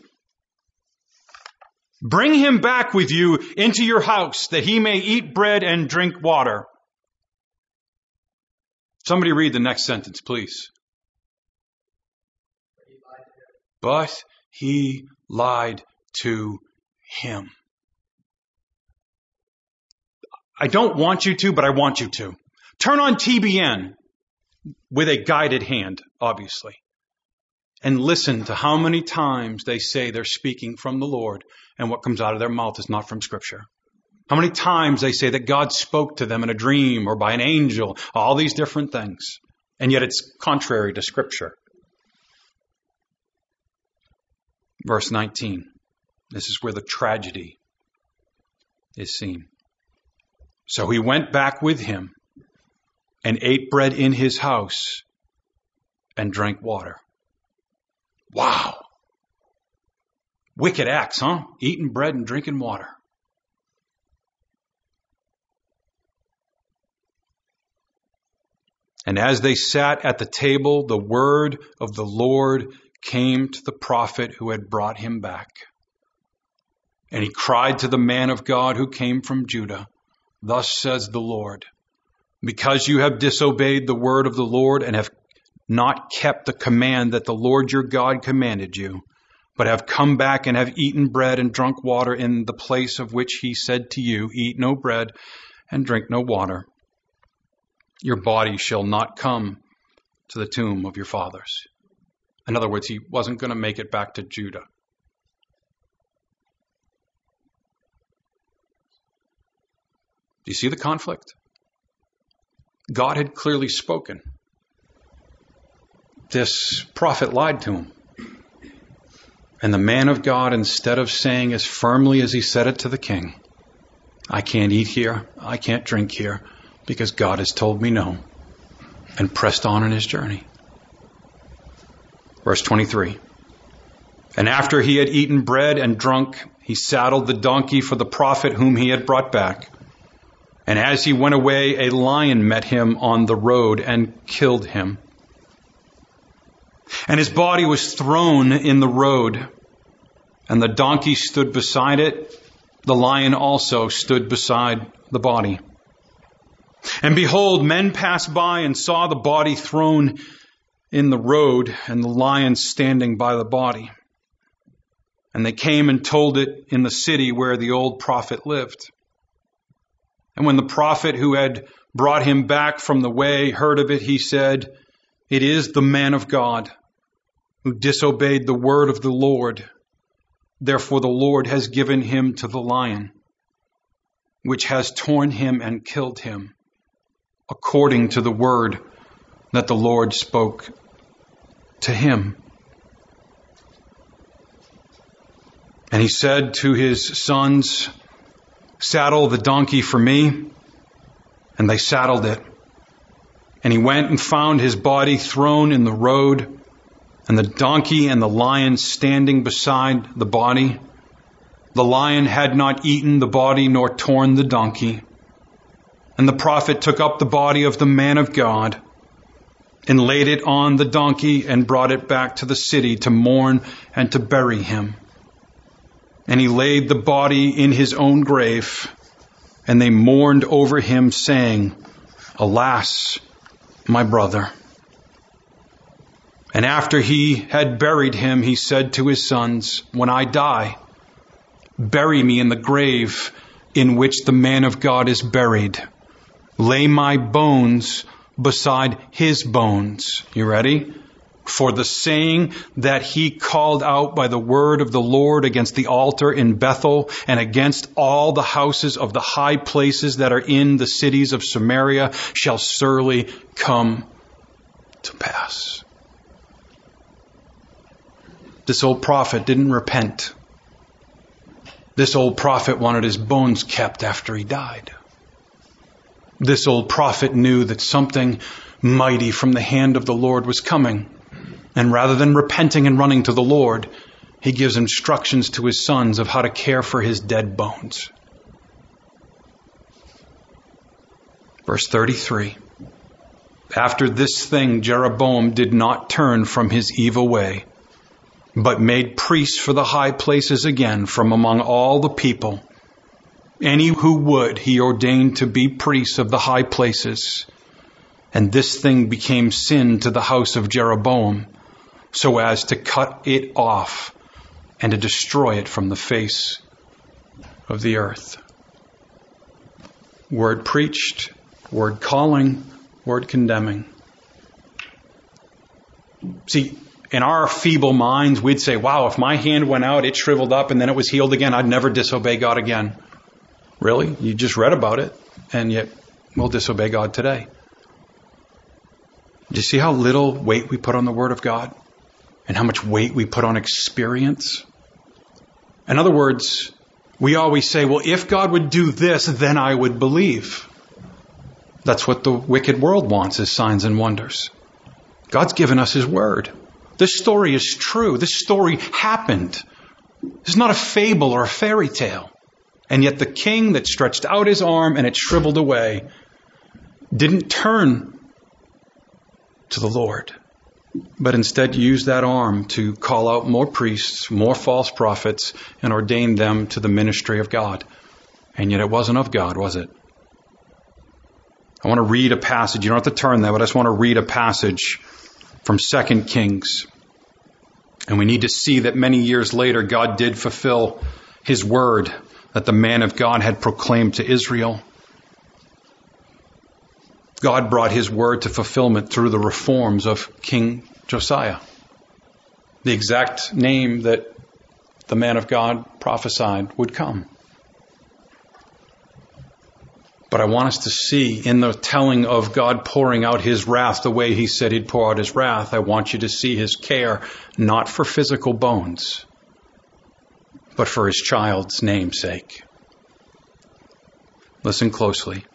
[SPEAKER 1] bring him back with you into your house, that he may eat bread and drink water. Somebody read the next sentence, please. But he lied to him. I don't want you to, but I want you to. Turn on TBN with a guided hand, obviously, and listen to how many times they say they're speaking from the Lord and what comes out of their mouth is not from Scripture. How many times they say that God spoke to them in a dream or by an angel, all these different things, and yet it's contrary to Scripture. Verse 19. This is where the tragedy is seen. So he went back with him and ate bread in his house and drank water. Wow. Wicked acts, huh? Eating bread and drinking water. And as they sat at the table, the word of the Lord came to the prophet who had brought him back. And he cried to the man of God who came from Judah, thus says the Lord, because you have disobeyed the word of the Lord and have not kept the command that the Lord your God commanded you, but have come back and have eaten bread and drunk water in the place of which he said to you, eat no bread and drink no water, your body shall not come to the tomb of your fathers. In other words, he wasn't going to make it back to Judah. Do you see the conflict? God had clearly spoken. This prophet lied to him. And the man of God, instead of saying as firmly as he said it to the king, I can't eat here, I can't drink here, because God has told me no, and pressed on in his journey. Verse 23. And after he had eaten bread and drunk, he saddled the donkey for the prophet whom he had brought back. And as he went away, a lion met him on the road and killed him. And his body was thrown in the road, and the donkey stood beside it. The lion also stood beside the body. And behold, men passed by and saw the body thrown in the road, and the lion standing by the body. And they came and told it in the city where the old prophet lived. And when the prophet who had brought him back from the way heard of it, he said, It is the man of God who disobeyed the word of the Lord. Therefore the Lord has given him to the lion, which has torn him and killed him, according to the word that the Lord spoke to him. And he said to his sons, Saddle the donkey for me. And they saddled it. And he went and found his body thrown in the road, and the donkey and the lion standing beside the body. The lion had not eaten the body nor torn the donkey. And the prophet took up the body of the man of God and laid it on the donkey and brought it back to the city to mourn and to bury him. And he laid the body in his own grave, and they mourned over him, saying, Alas, my brother. And after he had buried him, he said to his sons, When I die, bury me in the grave in which the man of God is buried. Lay my bones beside his bones. You ready? For the saying that he called out by the word of the Lord against the altar in Bethel and against all the houses of the high places that are in the cities of Samaria shall surely come to pass. This old prophet didn't repent. This old prophet wanted his bones kept after he died. This old prophet knew that something mighty from the hand of the Lord was coming. And rather than repenting and running to the Lord, he gives instructions to his sons of how to care for his dead bones. Verse 33. After this thing, Jeroboam did not turn from his evil way, but made priests for the high places again from among all the people. Any who would, he ordained to be priests of the high places. And this thing became sin to the house of Jeroboam, so as to cut it off and to destroy it from the face of the earth. Word preached, word calling, word condemning. See, in our feeble minds, we'd say, wow, if my hand went out, it shriveled up, and then it was healed again, I'd never disobey God again. Really? You just read about it, and yet we'll disobey God today. Do you see how little weight we put on the Word of God? And how much weight we put on experience? In other words, we always say, well, if God would do this, then I would believe. That's what the wicked world wants, is signs and wonders. God's given us His Word. This story is true. This story happened. This is not a fable or a fairy tale. And yet the king that stretched out his arm and it shriveled away didn't turn to the Lord, but instead used that arm to call out more priests, more false prophets, and ordain them to the ministry of God. And yet it wasn't of God, was it? I want to read a passage. You don't have to turn there, but I just want to read a passage from 2 Kings. And we need to see that many years later, God did fulfill His word that the man of God had proclaimed to Israel. God brought His word to fulfillment through the reforms of King Josiah. the exact name that the man of God prophesied would come. But I want us to see in the telling of God pouring out his wrath the way he said he'd pour out his wrath, I want you to see his care not for physical bones, but for his child's namesake. Listen closely.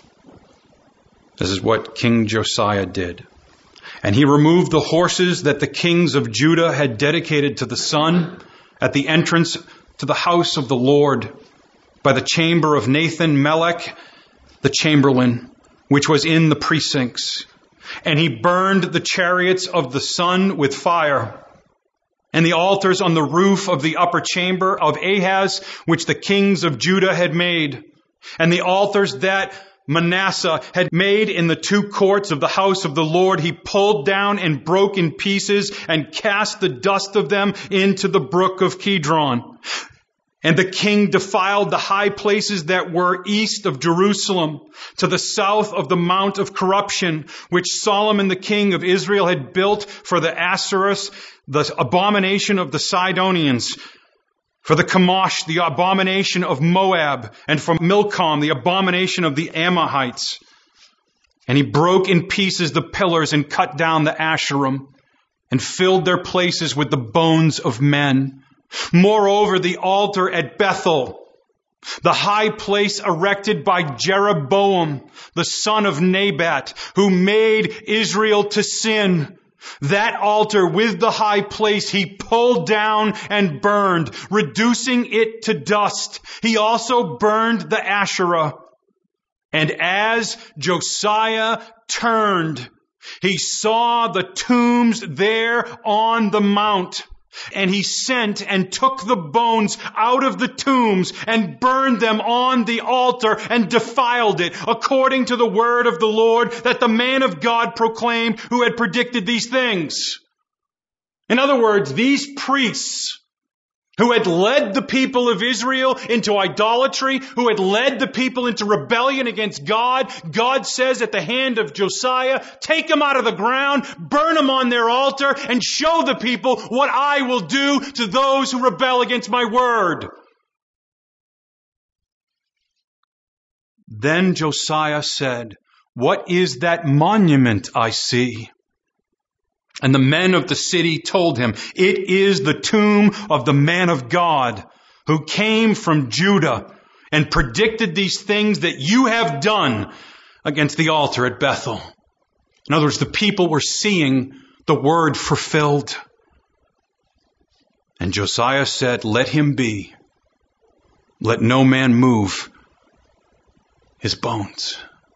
[SPEAKER 1] This is what King Josiah did. And he removed the horses that the kings of Judah had dedicated to the sun at the entrance to the house of the Lord by the chamber of Nathan-Melech, the chamberlain, which was in the precincts. And he burned the chariots of the sun with fire, and the altars on the roof of the upper chamber of Ahaz, which the kings of Judah had made, and the altars that Manasseh had made in the two courts of the house of the Lord, he pulled down and broke in pieces and cast the dust of them into the brook of Kidron. And the king defiled the high places that were east of Jerusalem, to the south of the Mount of Corruption, which Solomon the king of Israel had built for the Asherus, the abomination of the Sidonians, for the Chemosh, the abomination of Moab, and for Milcom, the abomination of the Amalekites. And he broke in pieces the pillars and cut down the Asherim, and filled their places with the bones of men. Moreover, the altar at Bethel, the high place erected by Jeroboam, the son of Nebat, who made Israel to sin, that altar with the high place he pulled down and burned, reducing it to dust. He also burned the Asherah. And as Josiah turned, he saw the tombs there on the mount. And he sent and took the bones out of the tombs and burned them on the altar and defiled it, according to the word of the Lord that the man of God proclaimed, who had predicted these things. In other words, these priests who had led the people of Israel into idolatry, who had led the people into rebellion against God, God says at the hand of Josiah, take them out of the ground, burn them on their altar, and show the people what I will do to those who rebel against my word. Then Josiah said, what is that monument I see? And the men of the city told him, it is the tomb of the man of God who came from Judah and predicted these things that you have done against the altar at Bethel. In other words, the people were seeing the word fulfilled. And Josiah said, let him be. Let no man move his bones.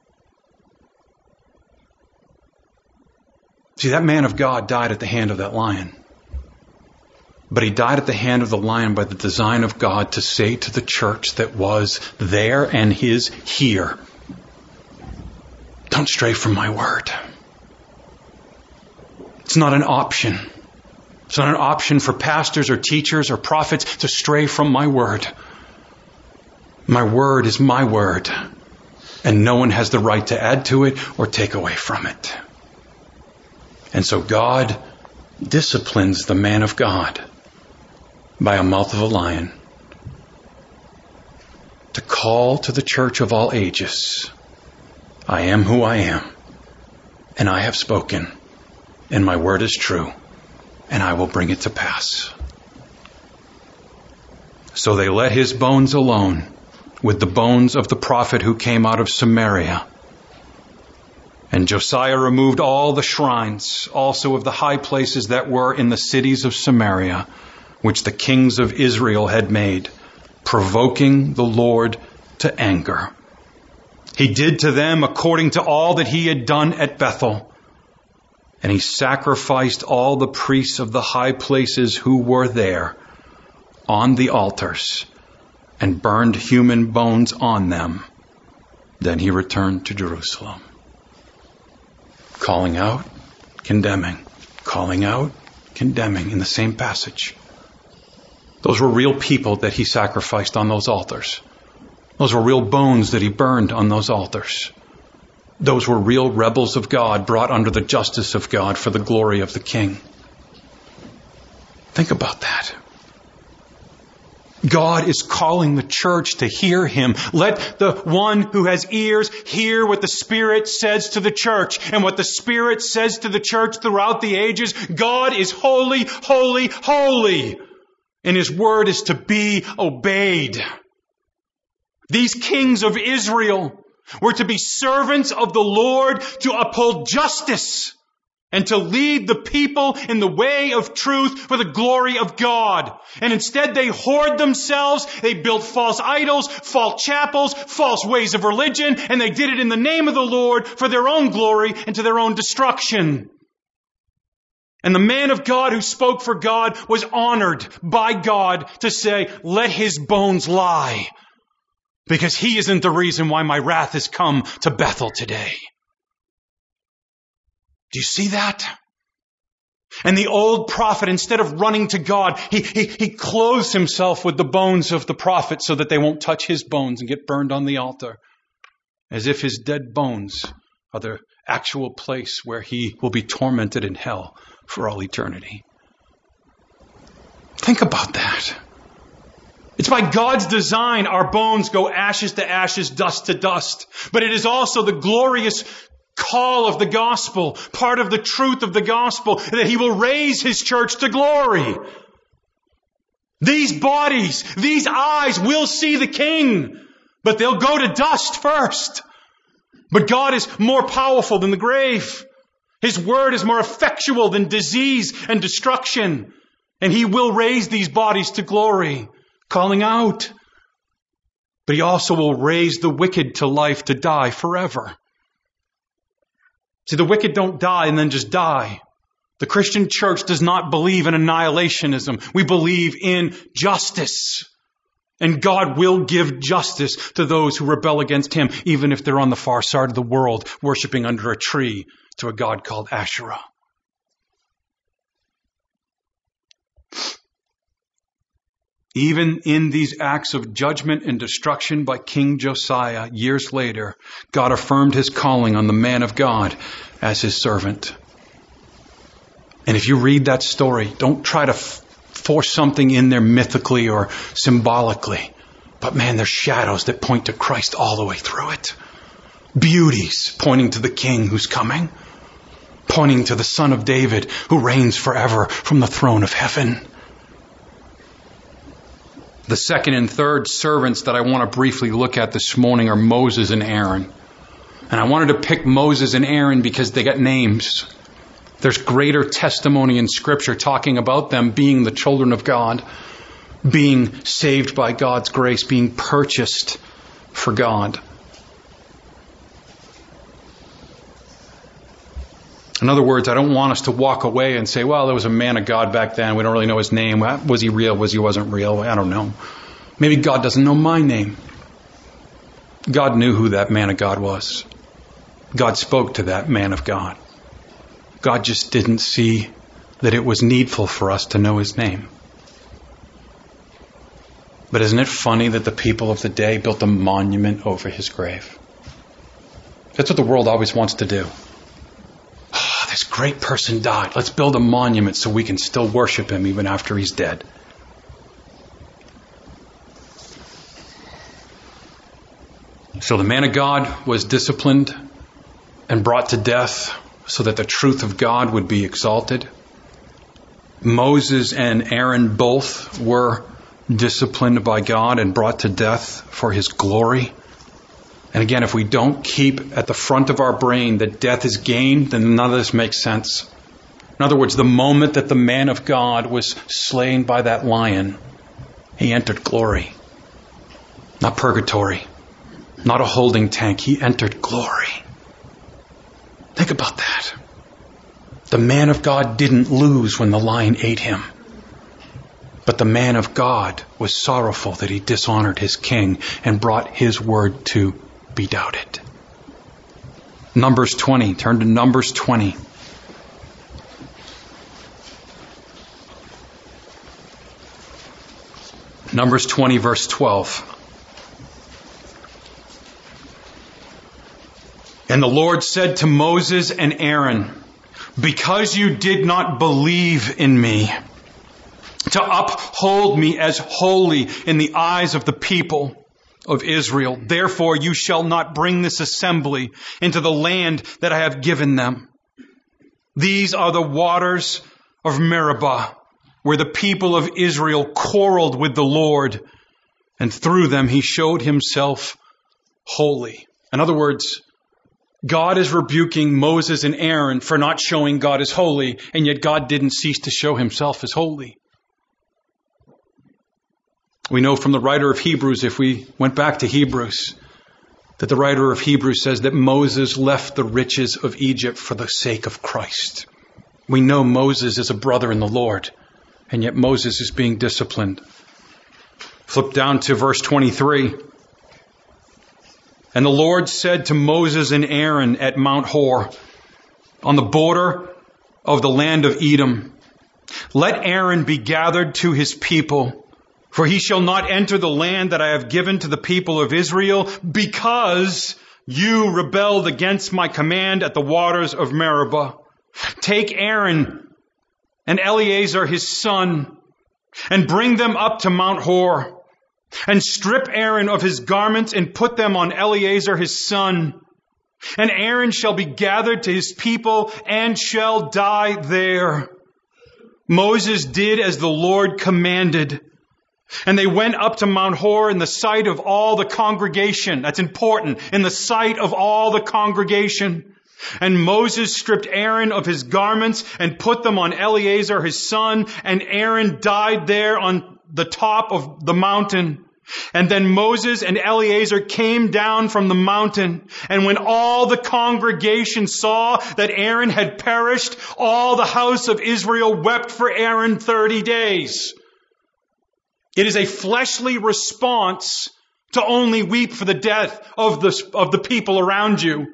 [SPEAKER 1] See, that man of God died at the hand of that lion. But he died at the hand of the lion by the design of God to say to the church that was there and is here, don't stray from my word. It's not an option. It's not an option for pastors or teachers or prophets to stray from my word. My word is my word, and no one has the right to add to it or take away from it. And so God disciplines the man of God by a mouth of a lion to call to the church of all ages, I am who I am, and I have spoken, and my word is true, and I will bring it to pass. So they let his bones alone with the bones of the prophet who came out of Samaria. And Josiah removed all the shrines, also of the high places that were in the cities of Samaria, which the kings of Israel had made, provoking the Lord to anger. He did to them according to all that he had done at Bethel. And he sacrificed all the priests of the high places who were there on the altars and burned human bones on them. Then he returned to Jerusalem. Calling out, condemning. Calling out, condemning in the same passage. Those were real people that he sacrificed on those altars. Those were real bones that he burned on those altars. Those were real rebels of God brought under the justice of God for the glory of the King. Think about that. God is calling the church to hear Him. Let the one who has ears hear what the Spirit says to the church. And what the Spirit says to the church throughout the ages, God is holy, holy, holy. And His word is to be obeyed. These kings of Israel were to be servants of the Lord, to uphold justice and to lead the people in the way of truth for the glory of God. And instead they hoard themselves, they built false idols, false chapels, false ways of religion, and they did it in the name of the Lord for their own glory and to their own destruction. And the man of God who spoke for God was honored by God to say, let his bones lie, because he isn't the reason why my wrath has come to Bethel today. Do you see that? And the old prophet, instead of running to God, he clothes himself with the bones of the prophet so that they won't touch his bones and get burned on the altar, as if his dead bones are the actual place where he will be tormented in hell for all eternity. Think about that. It's by God's design our bones go ashes to ashes, dust to dust. But it is also the glorious call of the gospel, part of the truth of the gospel, that He will raise His church to glory. These bodies, these eyes will see the King, but they'll go to dust first. But God is more powerful than the grave. His word is more effectual than disease and destruction. And He will raise these bodies to glory, calling out. But He also will raise the wicked to life to die forever. See, the wicked don't die and then just die. The Christian church does not believe in annihilationism. We believe in justice. And God will give justice to those who rebel against Him, even if they're on the far side of the world, worshiping under a tree to a god called Asherah. Even in these acts of judgment and destruction by King Josiah, years later, God affirmed His calling on the man of God as His servant. And if you read that story, don't try to force something in there mythically or symbolically. But man, there's shadows that point to Christ all the way through it. Beauties pointing to the King who's coming. Pointing to the Son of David who reigns forever from the throne of heaven. The second and third servants that I want to briefly look at this morning are Moses and Aaron. And I wanted to pick Moses and Aaron because they got names. There's greater testimony in Scripture talking about them being the children of God, being saved by God's grace, being purchased for God. In other words, I don't want us to walk away and say, well, there was a man of God back then. We don't really know his name. Was he real? Was he wasn't real? I don't know. Maybe God doesn't know my name. God knew who that man of God was. God spoke to that man of God. God just didn't see that it was needful for us to know his name. But isn't it funny that the people of the day built a monument over his grave? That's what the world always wants to do. This great person died. Let's build a monument so we can still worship him even after he's dead. So the man of God was disciplined and brought to death so that the truth of God would be exalted. Moses and Aaron both were disciplined by God and brought to death for His glory. And again, if we don't keep at the front of our brain that death is gain, then none of this makes sense. In other words, the moment that the man of God was slain by that lion, he entered glory. Not purgatory. Not a holding tank. He entered glory. Think about that. The man of God didn't lose when the lion ate him. But the man of God was sorrowful that he dishonored his king and brought his word to be doubted. Numbers 20. Turn to Numbers 20. Numbers 20, verse 12. And the Lord said to Moses and Aaron, because you did not believe in me to uphold me as holy in the eyes of the people of Israel. Therefore, you shall not bring this assembly into the land that I have given them. These are the waters of Meribah, where the people of Israel quarreled with the Lord, and through them he showed himself holy. In other words, God is rebuking Moses and Aaron for not showing God as holy, and yet God didn't cease to show himself as holy. We know from the writer of Hebrews, if we went back to Hebrews, that the writer of Hebrews says that Moses left the riches of Egypt for the sake of Christ. We know Moses is a brother in the Lord, and yet Moses is being disciplined. Flip down to verse 23. And the Lord said to Moses and Aaron at Mount Hor, on the border of the land of Edom, let Aaron be gathered to his people, for he shall not enter the land that I have given to the people of Israel, because you rebelled against my command at the waters of Meribah. Take Aaron and Eleazar his son, and bring them up to Mount Hor, and strip Aaron of his garments and put them on Eleazar his son. And Aaron shall be gathered to his people and shall die there. Moses did as the Lord commanded. And they went up to Mount Hor in the sight of all the congregation. That's important. In the sight of all the congregation. And Moses stripped Aaron of his garments and put them on Eleazar his son. And Aaron died there on the top of the mountain. And then Moses and Eleazar came down from the mountain. And when all the congregation saw that Aaron had perished, all the house of Israel wept for Aaron 30 days. It is a fleshly response to only weep for the death of the people around you.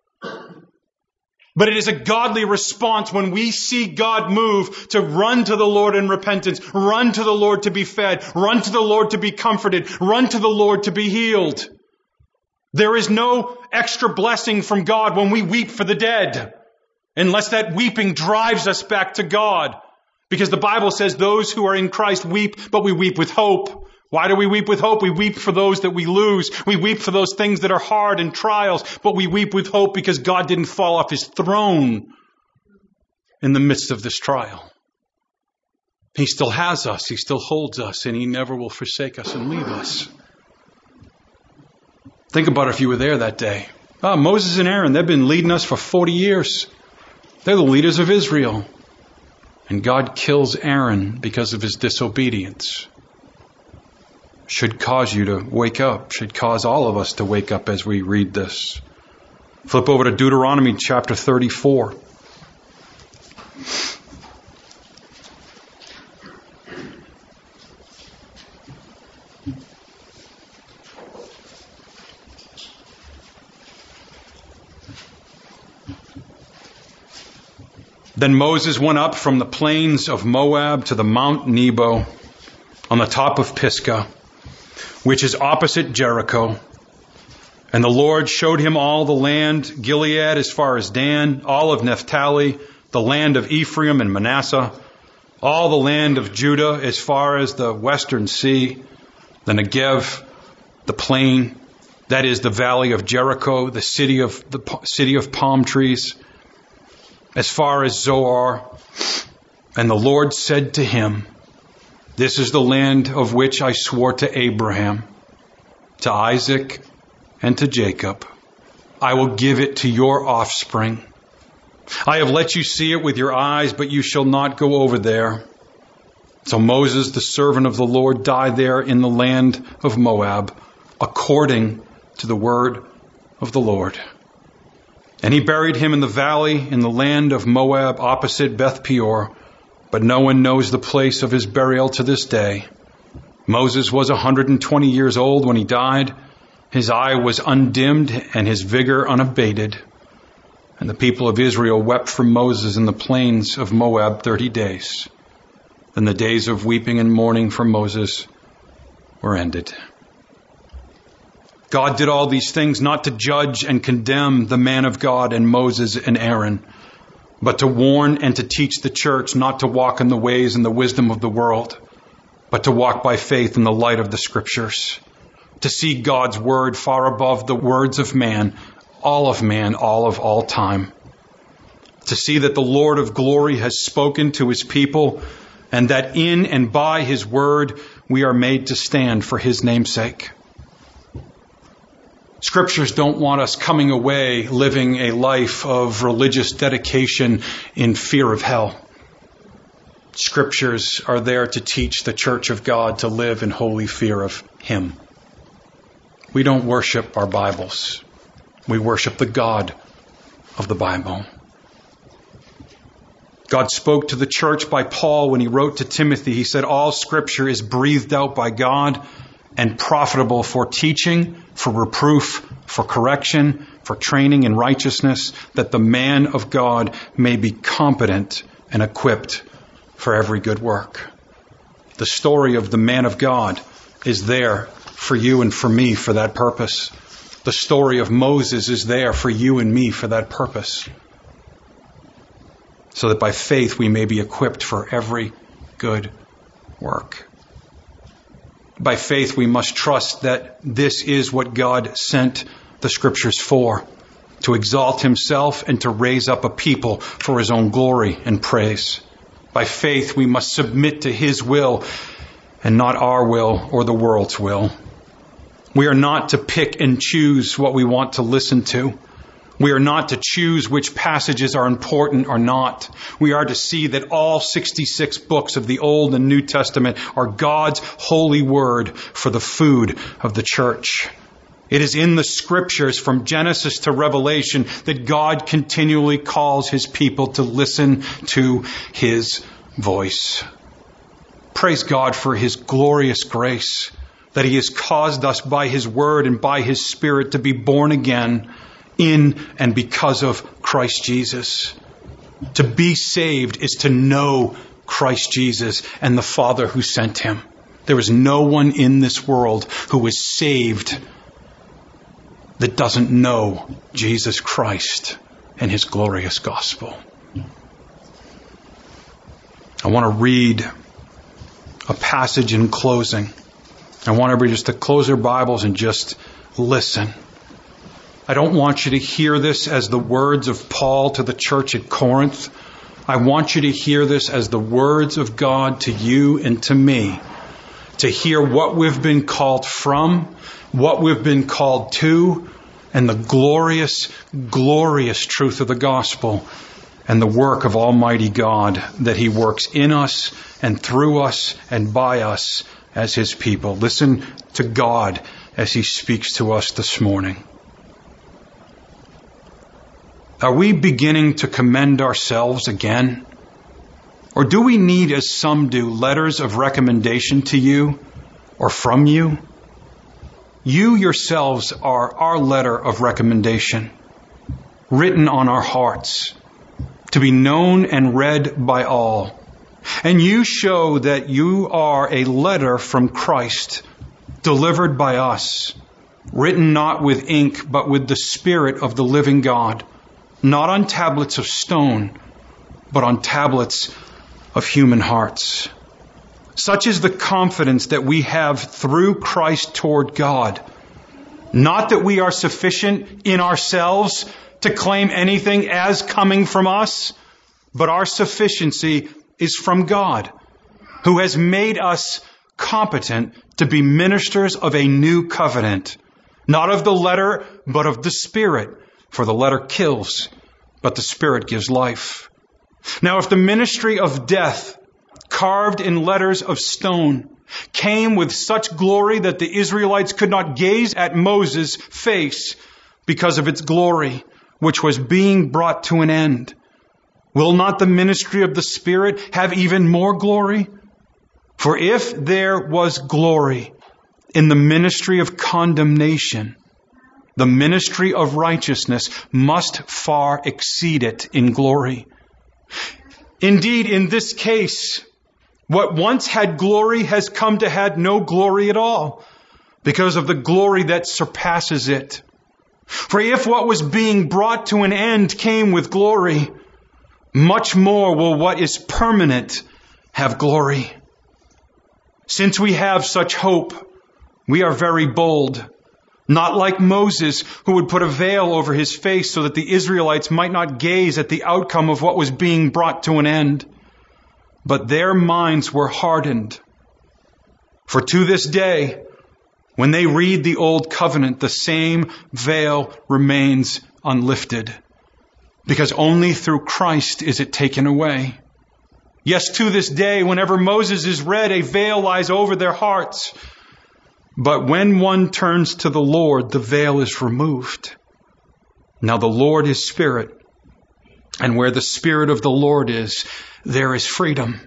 [SPEAKER 1] But it is a godly response when we see God move to run to the Lord in repentance, run to the Lord to be fed, run to the Lord to be comforted, run to the Lord to be healed. There is no extra blessing from God when we weep for the dead, unless that weeping drives us back to God. Because the Bible says those who are in Christ weep, but we weep with hope. Why do we weep with hope? We weep for those that we lose. We weep for those things that are hard and trials, but we weep with hope because God didn't fall off his throne in the midst of this trial. He still has us. He still holds us, and he never will forsake us and leave us. Think about if you were there that day. Moses and Aaron, they've been leading us for 40 years. They're the leaders of Israel. And God kills Aaron because of his disobedience. Should cause you to wake up. Should cause all of us to wake up as we read this. Flip over to Deuteronomy chapter 34. Then Moses went up from the plains of Moab to the Mount Nebo on the top of Pisgah, which is opposite Jericho. And the Lord showed him all the land, Gilead as far as Dan, all of Naphtali, the land of Ephraim and Manasseh, all the land of Judah as far as the western sea, the Negev, the plain, that is the valley of Jericho, the city of palm trees, as far as Zoar. And the Lord said to him, this is the land of which I swore to Abraham, to Isaac, and to Jacob. I will give it to your offspring. I have let you see it with your eyes, but you shall not go over there. So Moses, the servant of the Lord, died there in the land of Moab, according to the word of the Lord. And he buried him in the valley in the land of Moab, opposite Beth Peor. But no one knows the place of his burial to this day. Moses was 120 years old when he died. His eye was undimmed and his vigor unabated. And the people of Israel wept for Moses in the plains of Moab 30 days. Then the days of weeping and mourning for Moses were ended. God did all these things not to judge and condemn the man of God and Moses and Aaron, but to warn and to teach the church not to walk in the ways and the wisdom of the world, but to walk by faith in the light of the Scriptures, to see God's word far above the words of man, all of all time, to see that the Lord of glory has spoken to his people, and that in and by his word we are made to stand for his name's sake. Scriptures don't want us coming away living a life of religious dedication in fear of hell. Scriptures are there to teach the church of God to live in holy fear of him. We don't worship our Bibles. We worship the God of the Bible. God spoke to the church by Paul when he wrote to Timothy. He said, all Scripture is breathed out by God and profitable for teaching, for reproof, for correction, for training in righteousness, that the man of God may be competent and equipped for every good work. The story of the man of God is there for you and for me for that purpose. The story of Moses is there for you and me for that purpose. So that by faith we may be equipped for every good work. By faith we must trust that this is what God sent the Scriptures for, to exalt himself and to raise up a people for his own glory and praise. By faith we must submit to his will and not our will or the world's will. We are not to pick and choose what we want to listen to. We are not to choose which passages are important or not. We are to see that all 66 books of the Old and New Testament are God's holy word for the food of the church. It is in the Scriptures from Genesis to Revelation that God continually calls his people to listen to his voice. Praise God for his glorious grace, that he has caused us by his word and by his Spirit to be born again in and because of Christ Jesus. To be saved is to know Christ Jesus and the Father who sent him. There is no one in this world who is saved that doesn't know Jesus Christ and his glorious gospel. I want to read a passage in closing. I want everybody just to close their Bibles and just listen. I don't want you to hear this as the words of Paul to the church at Corinth. I want you to hear this as the words of God to you and to me. To hear what we've been called from, what we've been called to, and the glorious, glorious truth of the gospel and the work of Almighty God that he works in us and through us and by us as his people. Listen to God as he speaks to us this morning. Are we beginning to commend ourselves again? Or do we need, as some do, letters of recommendation to you or from you? You yourselves are our letter of recommendation, written on our hearts, to be known and read by all. And you show that you are a letter from Christ, delivered by us, written not with ink, but with the Spirit of the living God, not on tablets of stone, but on tablets of human hearts. Such is the confidence that we have through Christ toward God. Not that we are sufficient in ourselves to claim anything as coming from us, but our sufficiency is from God, who has made us competent to be ministers of a new covenant, not of the letter, but of the Spirit. For the letter kills, but the Spirit gives life. Now, if the ministry of death, carved in letters of stone, came with such glory that the Israelites could not gaze at Moses' face because of its glory, which was being brought to an end, will not the ministry of the Spirit have even more glory? For if there was glory in the ministry of condemnation, the ministry of righteousness must far exceed it in glory. Indeed, in this case, what once had glory has come to have no glory at all, because of the glory that surpasses it. For if what was being brought to an end came with glory, much more will what is permanent have glory. Since we have such hope, we are very bold. Not like Moses, who would put a veil over his face so that the Israelites might not gaze at the outcome of what was being brought to an end. But their minds were hardened. For to this day, when they read the Old Covenant, the same veil remains unlifted, because only through Christ is it taken away. Yes, to this day, whenever Moses is read, a veil lies over their hearts. But when one turns to the Lord, the veil is removed. Now the Lord is Spirit, and where the Spirit of the Lord is, there is freedom.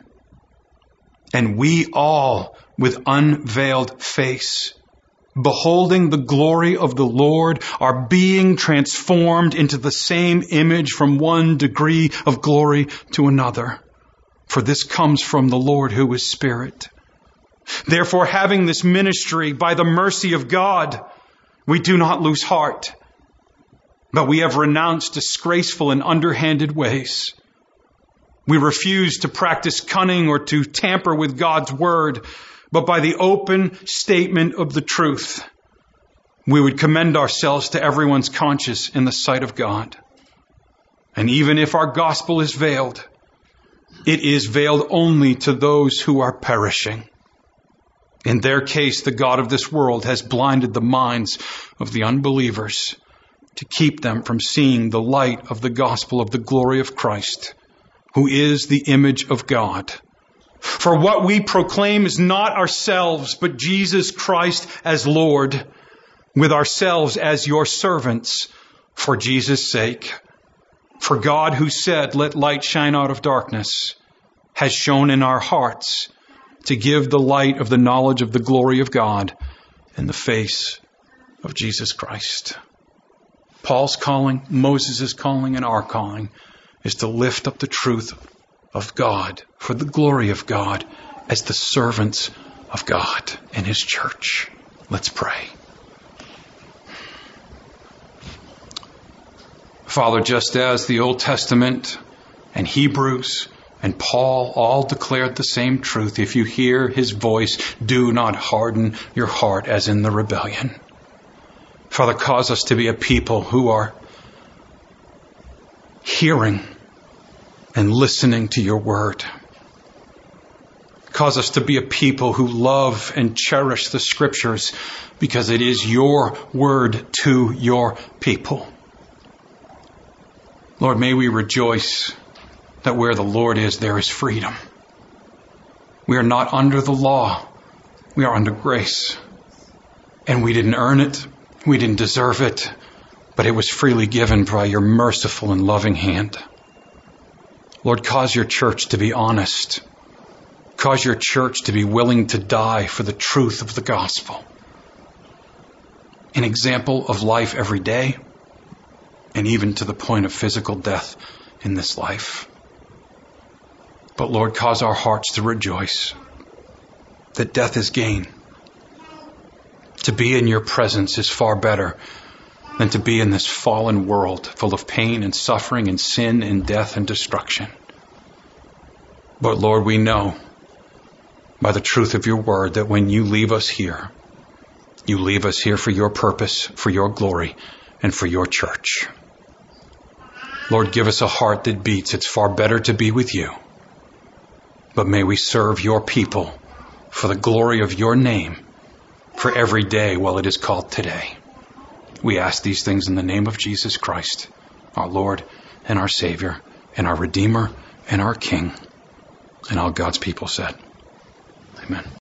[SPEAKER 1] And we all, with unveiled face, beholding the glory of the Lord, are being transformed into the same image from one degree of glory to another. For this comes from the Lord who is Spirit. Therefore, having this ministry by the mercy of God, we do not lose heart, but we have renounced disgraceful and underhanded ways. We refuse to practice cunning or to tamper with God's word, but by the open statement of the truth, we would commend ourselves to everyone's conscience in the sight of God. And even if our gospel is veiled, it is veiled only to those who are perishing. In their case, the God of this world has blinded the minds of the unbelievers to keep them from seeing the light of the gospel of the glory of Christ, who is the image of God. For what we proclaim is not ourselves, but Jesus Christ as Lord, with ourselves as your servants for Jesus' sake. For God, who said, "Let light shine out of darkness," has shone in our hearts to give the light of the knowledge of the glory of God in the face of Jesus Christ. Paul's calling, Moses' calling, and our calling is to lift up the truth of God for the glory of God as the servants of God and His church. Let's pray. Father, just as the Old Testament and Hebrews and Paul all declared the same truth, if you hear His voice, do not harden your heart as in the rebellion. Father, cause us to be a people who are hearing and listening to your word. Cause us to be a people who love and cherish the Scriptures because it is your word to your people. Lord, may we rejoice that where the Lord is, there is freedom. We are not under the law. We are under grace. And we didn't earn it. We didn't deserve it. But it was freely given by your merciful and loving hand. Lord, cause your church to be honest. Cause your church to be willing to die for the truth of the gospel. An example of life every day, and even to the point of physical death in this life. But Lord, cause our hearts to rejoice that death is gain. To be in your presence is far better than to be in this fallen world full of pain and suffering and sin and death and destruction. But Lord, we know by the truth of your word that when you leave us here, you leave us here for your purpose, for your glory, and for your church. Lord, give us a heart that beats. It's far better to be with you. But may we serve your people for the glory of your name for every day while it is called today. We ask these things in the name of Jesus Christ, our Lord and our Savior and our Redeemer and our King. And all God's people said, Amen.